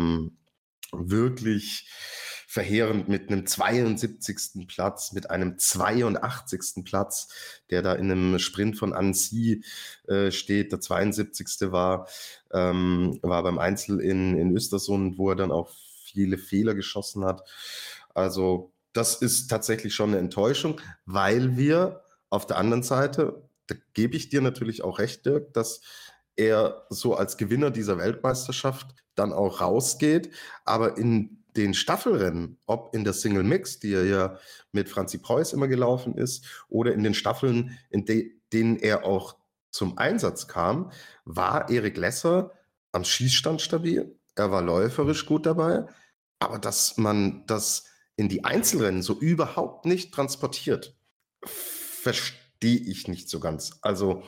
verheerend mit einem 72. Platz, mit einem 82. Platz, der da in einem Sprint von Annecy steht. Der 72. war beim Einzel in Östersund, wo er dann auch viele Fehler geschossen hat. Also das ist tatsächlich schon eine Enttäuschung, weil wir auf der anderen Seite, da gebe ich dir natürlich auch recht, Dirk, dass er so als Gewinner dieser Weltmeisterschaft dann auch rausgeht, aber in den Staffelrennen, ob in der Single Mix, die er ja mit Franzi Preuß immer gelaufen ist, oder in den Staffeln, in denen er auch zum Einsatz kam, war Eric Lesser am Schießstand stabil. Er war läuferisch gut dabei, aber dass man das in die Einzelrennen so überhaupt nicht transportiert, verstehe ich nicht so ganz. Also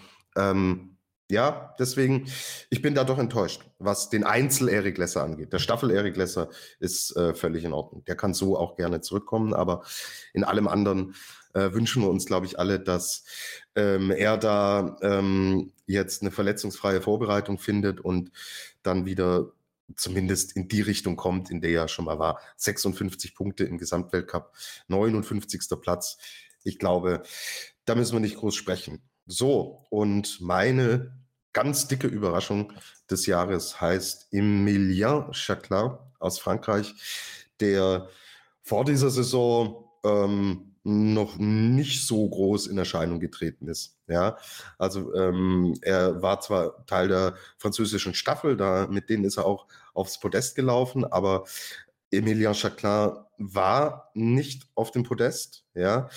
ja, deswegen, ich bin da doch enttäuscht, was den Einzel-Eric Lesser angeht. Der Staffel-Eric Lesser ist völlig in Ordnung. Der kann so auch gerne zurückkommen, aber in allem anderen wünschen wir uns, glaube ich, alle, dass er da jetzt eine verletzungsfreie Vorbereitung findet und dann wieder zumindest in die Richtung kommt, in der er schon mal war. 56 Punkte im Gesamtweltcup, 59. Platz. Ich glaube, da müssen wir nicht groß sprechen. So, und meine ganz dicke Überraschung des Jahres heißt Emilien Jacquelin aus Frankreich, der vor dieser Saison noch nicht so groß in Erscheinung getreten ist. Ja, also er war zwar Teil der französischen Staffel, mit denen ist er auch aufs Podest gelaufen, aber Emilien Jacquelin war nicht auf dem Podest, ja,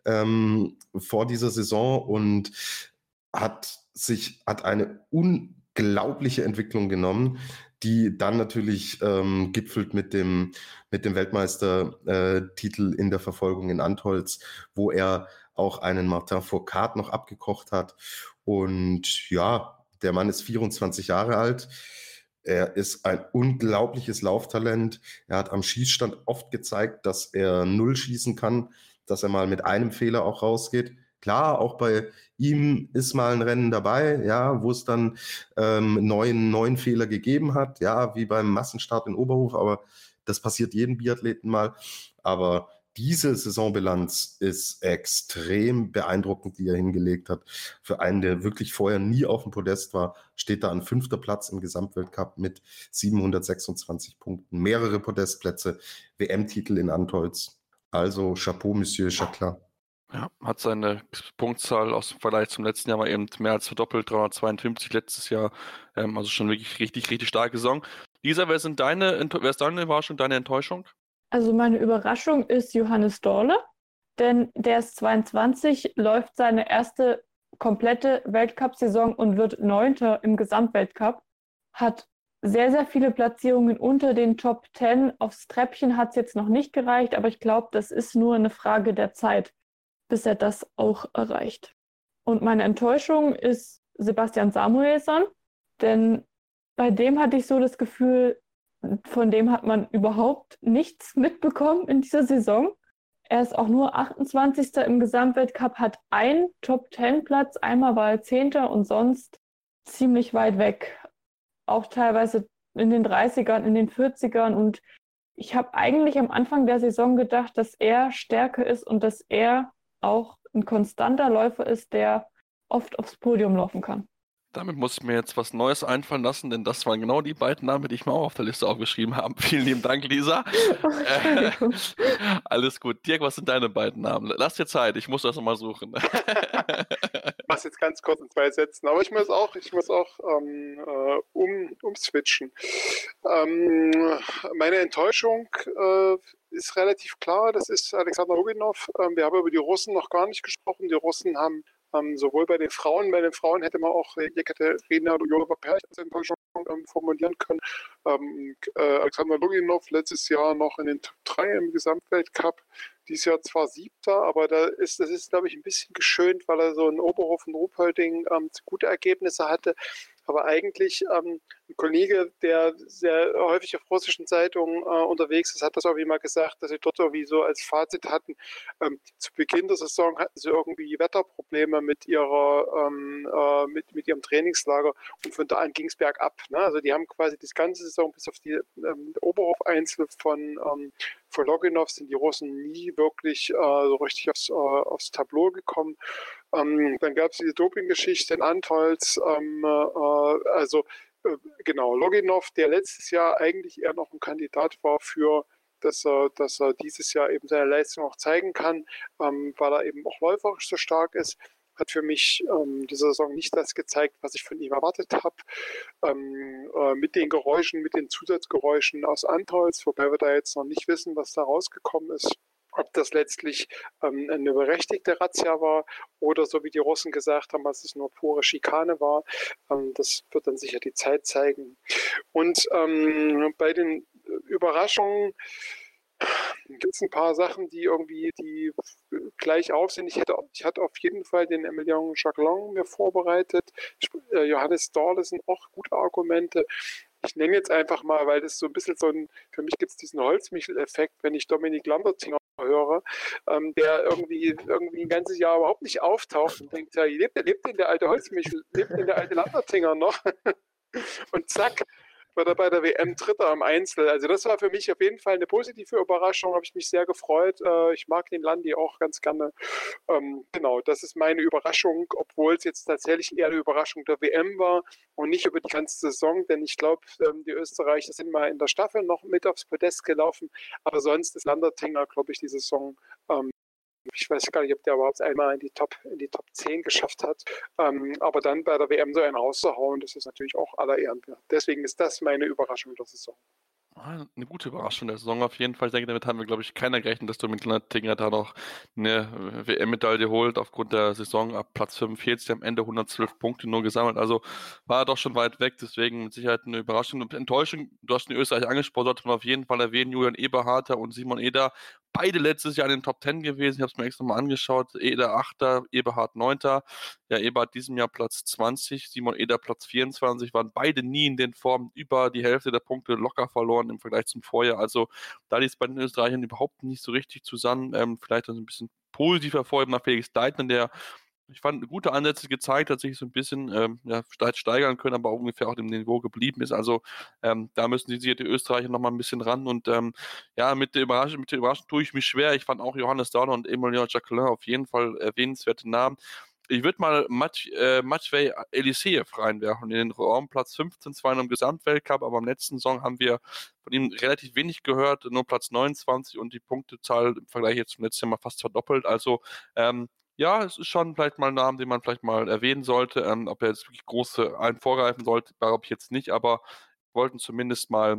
vor dieser Saison und hat eine unglaubliche Entwicklung genommen, die dann natürlich gipfelt mit dem Weltmeistertitel in der Verfolgung in Antholz, wo er auch einen Martin Fourcade noch abgekocht hat. Und ja, der Mann ist 24 Jahre alt. Er ist ein unglaubliches Lauftalent. Er hat am Schießstand oft gezeigt, dass er Null schießen kann, dass er mal mit einem Fehler auch rausgeht. Klar, auch bei ihm ist mal ein Rennen dabei, ja, wo es dann neun Fehler gegeben hat, ja, wie beim Massenstart in Oberhof, aber das passiert jedem Biathleten mal. Aber diese Saisonbilanz ist extrem beeindruckend, die er hingelegt hat. Für einen, der wirklich vorher nie auf dem Podest war, steht da an 5. Platz im Gesamtweltcup mit 726 Punkten, mehrere Podestplätze, WM-Titel in Antholz. Also Chapeau, Monsieur Jacquelin. Ja, hat seine Punktzahl aus dem Vergleich zum letzten Jahr mal eben mehr als verdoppelt, 352 letztes Jahr. Also schon wirklich richtig, richtig starke Saison. Lisa, wer ist deine Überraschung, deine Enttäuschung? Also meine Überraschung ist Johannes Dorle. denn der ist 22, läuft seine erste komplette Weltcup-Saison und wird Neunter im Gesamtweltcup, hat sehr, sehr viele Platzierungen unter den Top 10. Aufs Treppchen hat es jetzt noch nicht gereicht, aber ich glaube, das ist nur eine Frage der Zeit, bis er das auch erreicht. Und meine Enttäuschung ist Sebastian Samuelsson, denn bei dem hatte ich so das Gefühl, von dem hat man überhaupt nichts mitbekommen in dieser Saison. Er ist auch nur 28. im Gesamtweltcup, hat einen Top-10-Platz, einmal war er 10. und sonst ziemlich weit weg. Auch teilweise in den 30ern, in den 40ern. Und ich habe eigentlich am Anfang der Saison gedacht, dass er stärker ist und dass er auch ein konstanter Läufer ist, der oft aufs Podium laufen kann. Damit muss ich mir jetzt was Neues einfallen lassen, denn das waren genau die beiden Namen, die ich mir auch auf der Liste aufgeschrieben habe. Vielen lieben Dank, Lisa. Alles gut. Dirk, was sind deine beiden Namen? Lass dir Zeit, ich muss das nochmal suchen. Ich mache jetzt ganz kurz in 2 Sätzen, aber ich muss auch umswitchen. Meine Enttäuschung ist relativ klar, das ist Alexander Loginov. Wir haben über die Russen noch gar nicht gesprochen. Die Russen haben sowohl bei den Frauen hätte man auch Jekaterina Jolova-Perch als Enttäuschung formulieren können. Alexander Loginov letztes Jahr noch in den Top 3 im Gesamtweltcup, dieses Jahr zwar 7., aber das ist, glaube ich, ein bisschen geschönt, weil er so in Oberhof und Ruhpolding gute Ergebnisse hatte. Aber eigentlich ein Kollege, der sehr häufig auf russischen Zeitungen unterwegs ist, hat das irgendwie mal gesagt, dass sie dort irgendwie so als Fazit hatten, zu Beginn der Saison hatten sie irgendwie Wetterprobleme mit ihrem Trainingslager und von da an ging es bergab. Ne? Also die haben quasi die ganze Saison bis auf die Oberhof-Einzel von Loginov sind die Russen nie wirklich so richtig aufs Tableau gekommen. Dann gab es die Doping-Geschichte in Antholz. Genau, Loginov, der letztes Jahr eigentlich eher noch ein Kandidat war für, dass er dieses Jahr eben seine Leistung auch zeigen kann, weil er eben auch läuferisch so stark ist, hat für mich diese Saison nicht das gezeigt, was ich von ihm erwartet habe. Mit den Geräuschen, mit den Zusatzgeräuschen aus Antholz, wobei wir da jetzt noch nicht wissen, was da rausgekommen ist. Ob das letztlich eine berechtigte Razzia war oder so wie die Russen gesagt haben, dass es nur pure Schikane war. Das wird dann sicher die Zeit zeigen. Und bei den Überraschungen gibt es ein paar Sachen, die gleich auf sind. Ich hatte auf jeden Fall den Emilien Jacquelin mir vorbereitet. Johannes Dorle sind auch gute Argumente. Ich nenne jetzt einfach mal, weil das so ein bisschen für mich gibt es diesen Holzmichel-Effekt, wenn ich Dominik Lambertinger höre, der irgendwie ein ganzes Jahr überhaupt nicht auftaucht und denkt, ja, lebt denn der alte Holzmichel, lebt denn der alte Lambertinger noch? Und zack, war er bei der WM Dritter am Einzel. Also das war für mich auf jeden Fall eine positive Überraschung, habe ich mich sehr gefreut. Ich mag den Landi auch ganz gerne. Genau, das ist meine Überraschung, obwohl es jetzt tatsächlich eher eine Überraschung der WM war und nicht über die ganze Saison, denn ich glaube, die Österreicher sind mal in der Staffel noch mit aufs Podest gelaufen, aber sonst ist Landertinger, glaube ich, die Saison ich weiß gar nicht, ob der überhaupt einmal in die Top 10 geschafft hat. Aber dann bei der WM so einen rauszuhauen, das ist natürlich auch aller Ehren wert. Deswegen ist das meine Überraschung der Saison. Eine gute Überraschung der Saison auf jeden Fall. Ich denke, damit haben wir, glaube ich, keiner gerechnet, dass Dominik Landertinger da noch eine WM-Medaille holt aufgrund der Saison ab Platz 45, am Ende 112 Punkte nur gesammelt. Also war er doch schon weit weg, deswegen mit Sicherheit eine Überraschung und Enttäuschung. Du hast den Österreich angesprochen, sollte man auf jeden Fall erwähnen. Julian Eberharter und Simon Eder, beide letztes Jahr in den Top 10 gewesen. Ich habe es mir extra mal angeschaut. Eder 8., Eberhard 9. Ja, Eberhard diesem Jahr Platz 20, Simon Eder Platz 24, waren beide nie in den Formen über die Hälfte der Punkte locker verloren im Vergleich zum Vorjahr. Also da liegt es bei den Österreichern überhaupt nicht so richtig zusammen. Vielleicht ein bisschen positiv hervorheben nach Felix Deitner, der, ich fand, gute Ansätze gezeigt hat, sich so ein bisschen steigern können, aber auch ungefähr auf dem Niveau geblieben ist. Also da müssen die Österreicher noch mal ein bisschen ran. Und mit der Überraschung tue ich mich schwer. Ich fand auch Johannes Dorle und Emilien Jacquelin auf jeden Fall erwähnenswerte Namen. Ich würde mal Matvei Eliseev reinwerfen, in den Raum Platz 15, zwar im Gesamtweltcup, aber am letzten Saison haben wir von ihm relativ wenig gehört, nur Platz 29 und die Punktezahl im Vergleich jetzt zum letzten Jahr mal fast verdoppelt. Also es ist schon vielleicht mal ein Name, den man vielleicht mal erwähnen sollte. Ob er jetzt wirklich große einen vorgreifen sollte, glaube ich jetzt nicht, aber wollten zumindest mal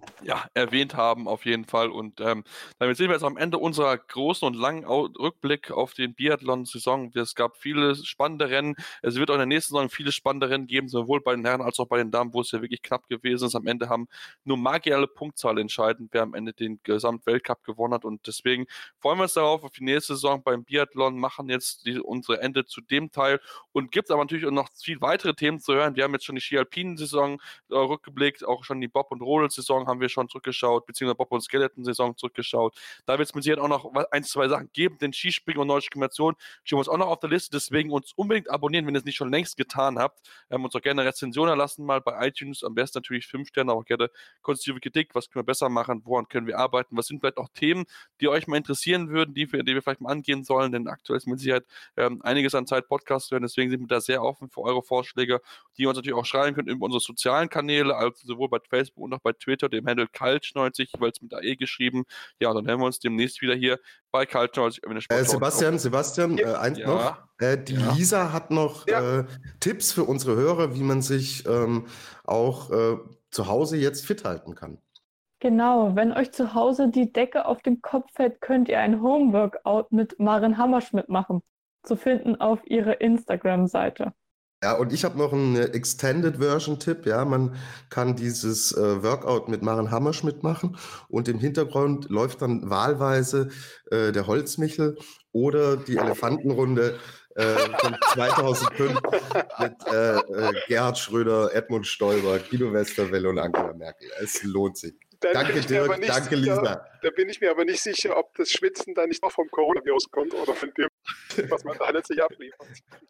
erwähnt haben, auf jeden Fall. Und damit sind wir jetzt am Ende unserer großen und langen Rückblick auf den Biathlon-Saison. Es gab viele spannende Rennen. Es wird auch in der nächsten Saison viele spannende Rennen geben, sowohl bei den Herren als auch bei den Damen, wo es ja wirklich knapp gewesen ist. Am Ende haben nur marginale Punktzahl entscheidend, wer am Ende den Gesamtweltcup gewonnen hat. Und deswegen freuen wir uns darauf, auf die nächste Saison beim Biathlon, machen jetzt unsere Ende zu dem Teil und gibt es aber natürlich auch noch viel weitere Themen zu hören. Wir haben jetzt schon die Ski-Alpinen-Saison rückgeblickt, auch schon die Bob- und Rodel-Saison haben wir schon zurückgeschaut, beziehungsweise Bob- und Skeleton-Saison zurückgeschaut. Da wird es mit Sicherheit auch noch 1-2 Sachen geben. Den Skispringen und Nordische Kombination stehen wir uns auch noch auf der Liste, deswegen uns unbedingt abonnieren, wenn ihr es nicht schon längst getan habt. Uns auch gerne Rezensionen erlassen, mal bei iTunes, am besten natürlich 5 Sterne, auch gerne konstruktive Kritik, was können wir besser machen, woran können wir arbeiten, was sind vielleicht auch Themen, die euch mal interessieren würden, die wir vielleicht mal angehen sollen, denn aktuell ist mit Sicherheit einiges an Zeit, Podcasts zu hören, deswegen sind wir da sehr offen für eure Vorschläge, die ihr uns natürlich auch schreiben könnt über unsere sozialen Kanäle, also sowohl bei Facebook und auch bei Twitter, dem Handle Kaltsch90, jeweils mit AE geschrieben. Ja, dann hören wir uns demnächst wieder hier bei Kaltsch90. Sebastian, eins noch. Die Lisa hat noch Tipps für unsere Hörer, wie man sich auch zu Hause jetzt fit halten kann. Genau, wenn euch zu Hause die Decke auf den Kopf fällt, könnt ihr ein Homeworkout mit Maren Hammerschmidt machen. Zu finden auf ihrer Instagram-Seite. Ja, und ich habe noch einen Extended-Version-Tipp. Ja, man kann dieses Workout mit Maren Hammerschmidt machen und im Hintergrund läuft dann wahlweise der Holzmichel oder die Elefantenrunde von 2005 mit Gerhard Schröder, Edmund Stoiber, Guido Westerwelle und Angela Merkel. Es lohnt sich. Danke Dirk, danke Lisa. Da bin ich mir aber nicht sicher, ob das Schwitzen da nicht noch vom Coronavirus kommt oder von dem, was man da letztlich abliefert.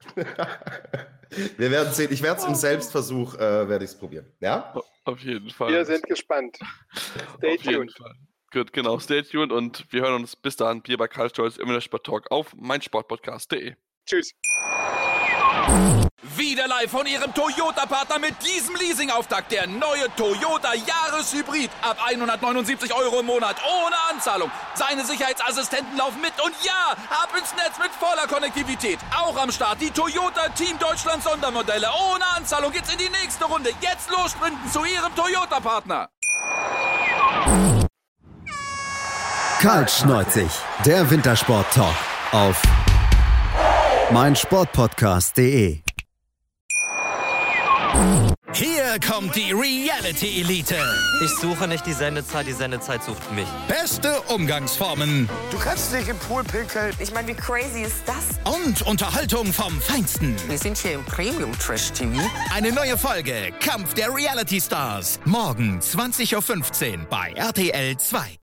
Wir werden sehen. Ich werde es im Selbstversuch werde ich es probieren. Ja? Auf jeden Fall. Wir sind gespannt. Stay tuned. Gut, genau. Stay tuned und wir hören uns bis dahin hier bei Kaltsch90 im Sport-Talk auf meinsportpodcast.de. Tschüss. Wieder live von Ihrem Toyota-Partner mit diesem Leasing-Auftakt. Der neue Toyota Jahreshybrid. Ab 179 € im Monat. Ohne Anzahlung. Seine Sicherheitsassistenten laufen mit. Und ja, ab ins Netz mit voller Konnektivität. Auch am Start die Toyota Team Deutschland Sondermodelle. Ohne Anzahlung geht's in die nächste Runde. Jetzt los sprinten zu Ihrem Toyota-Partner. Kaltsch90, der Wintersport-Talk auf meinsportpodcast.de. Hier kommt die Reality-Elite. Ich suche nicht die Sendezeit sucht mich. Beste Umgangsformen. Du kannst dich im Pool pinkeln. Ich meine, wie crazy ist das? Und Unterhaltung vom Feinsten. Wir sind hier im Premium-Trash-TV. Eine neue Folge Kampf der Reality Stars. Morgen 20:15 Uhr bei RTL 2.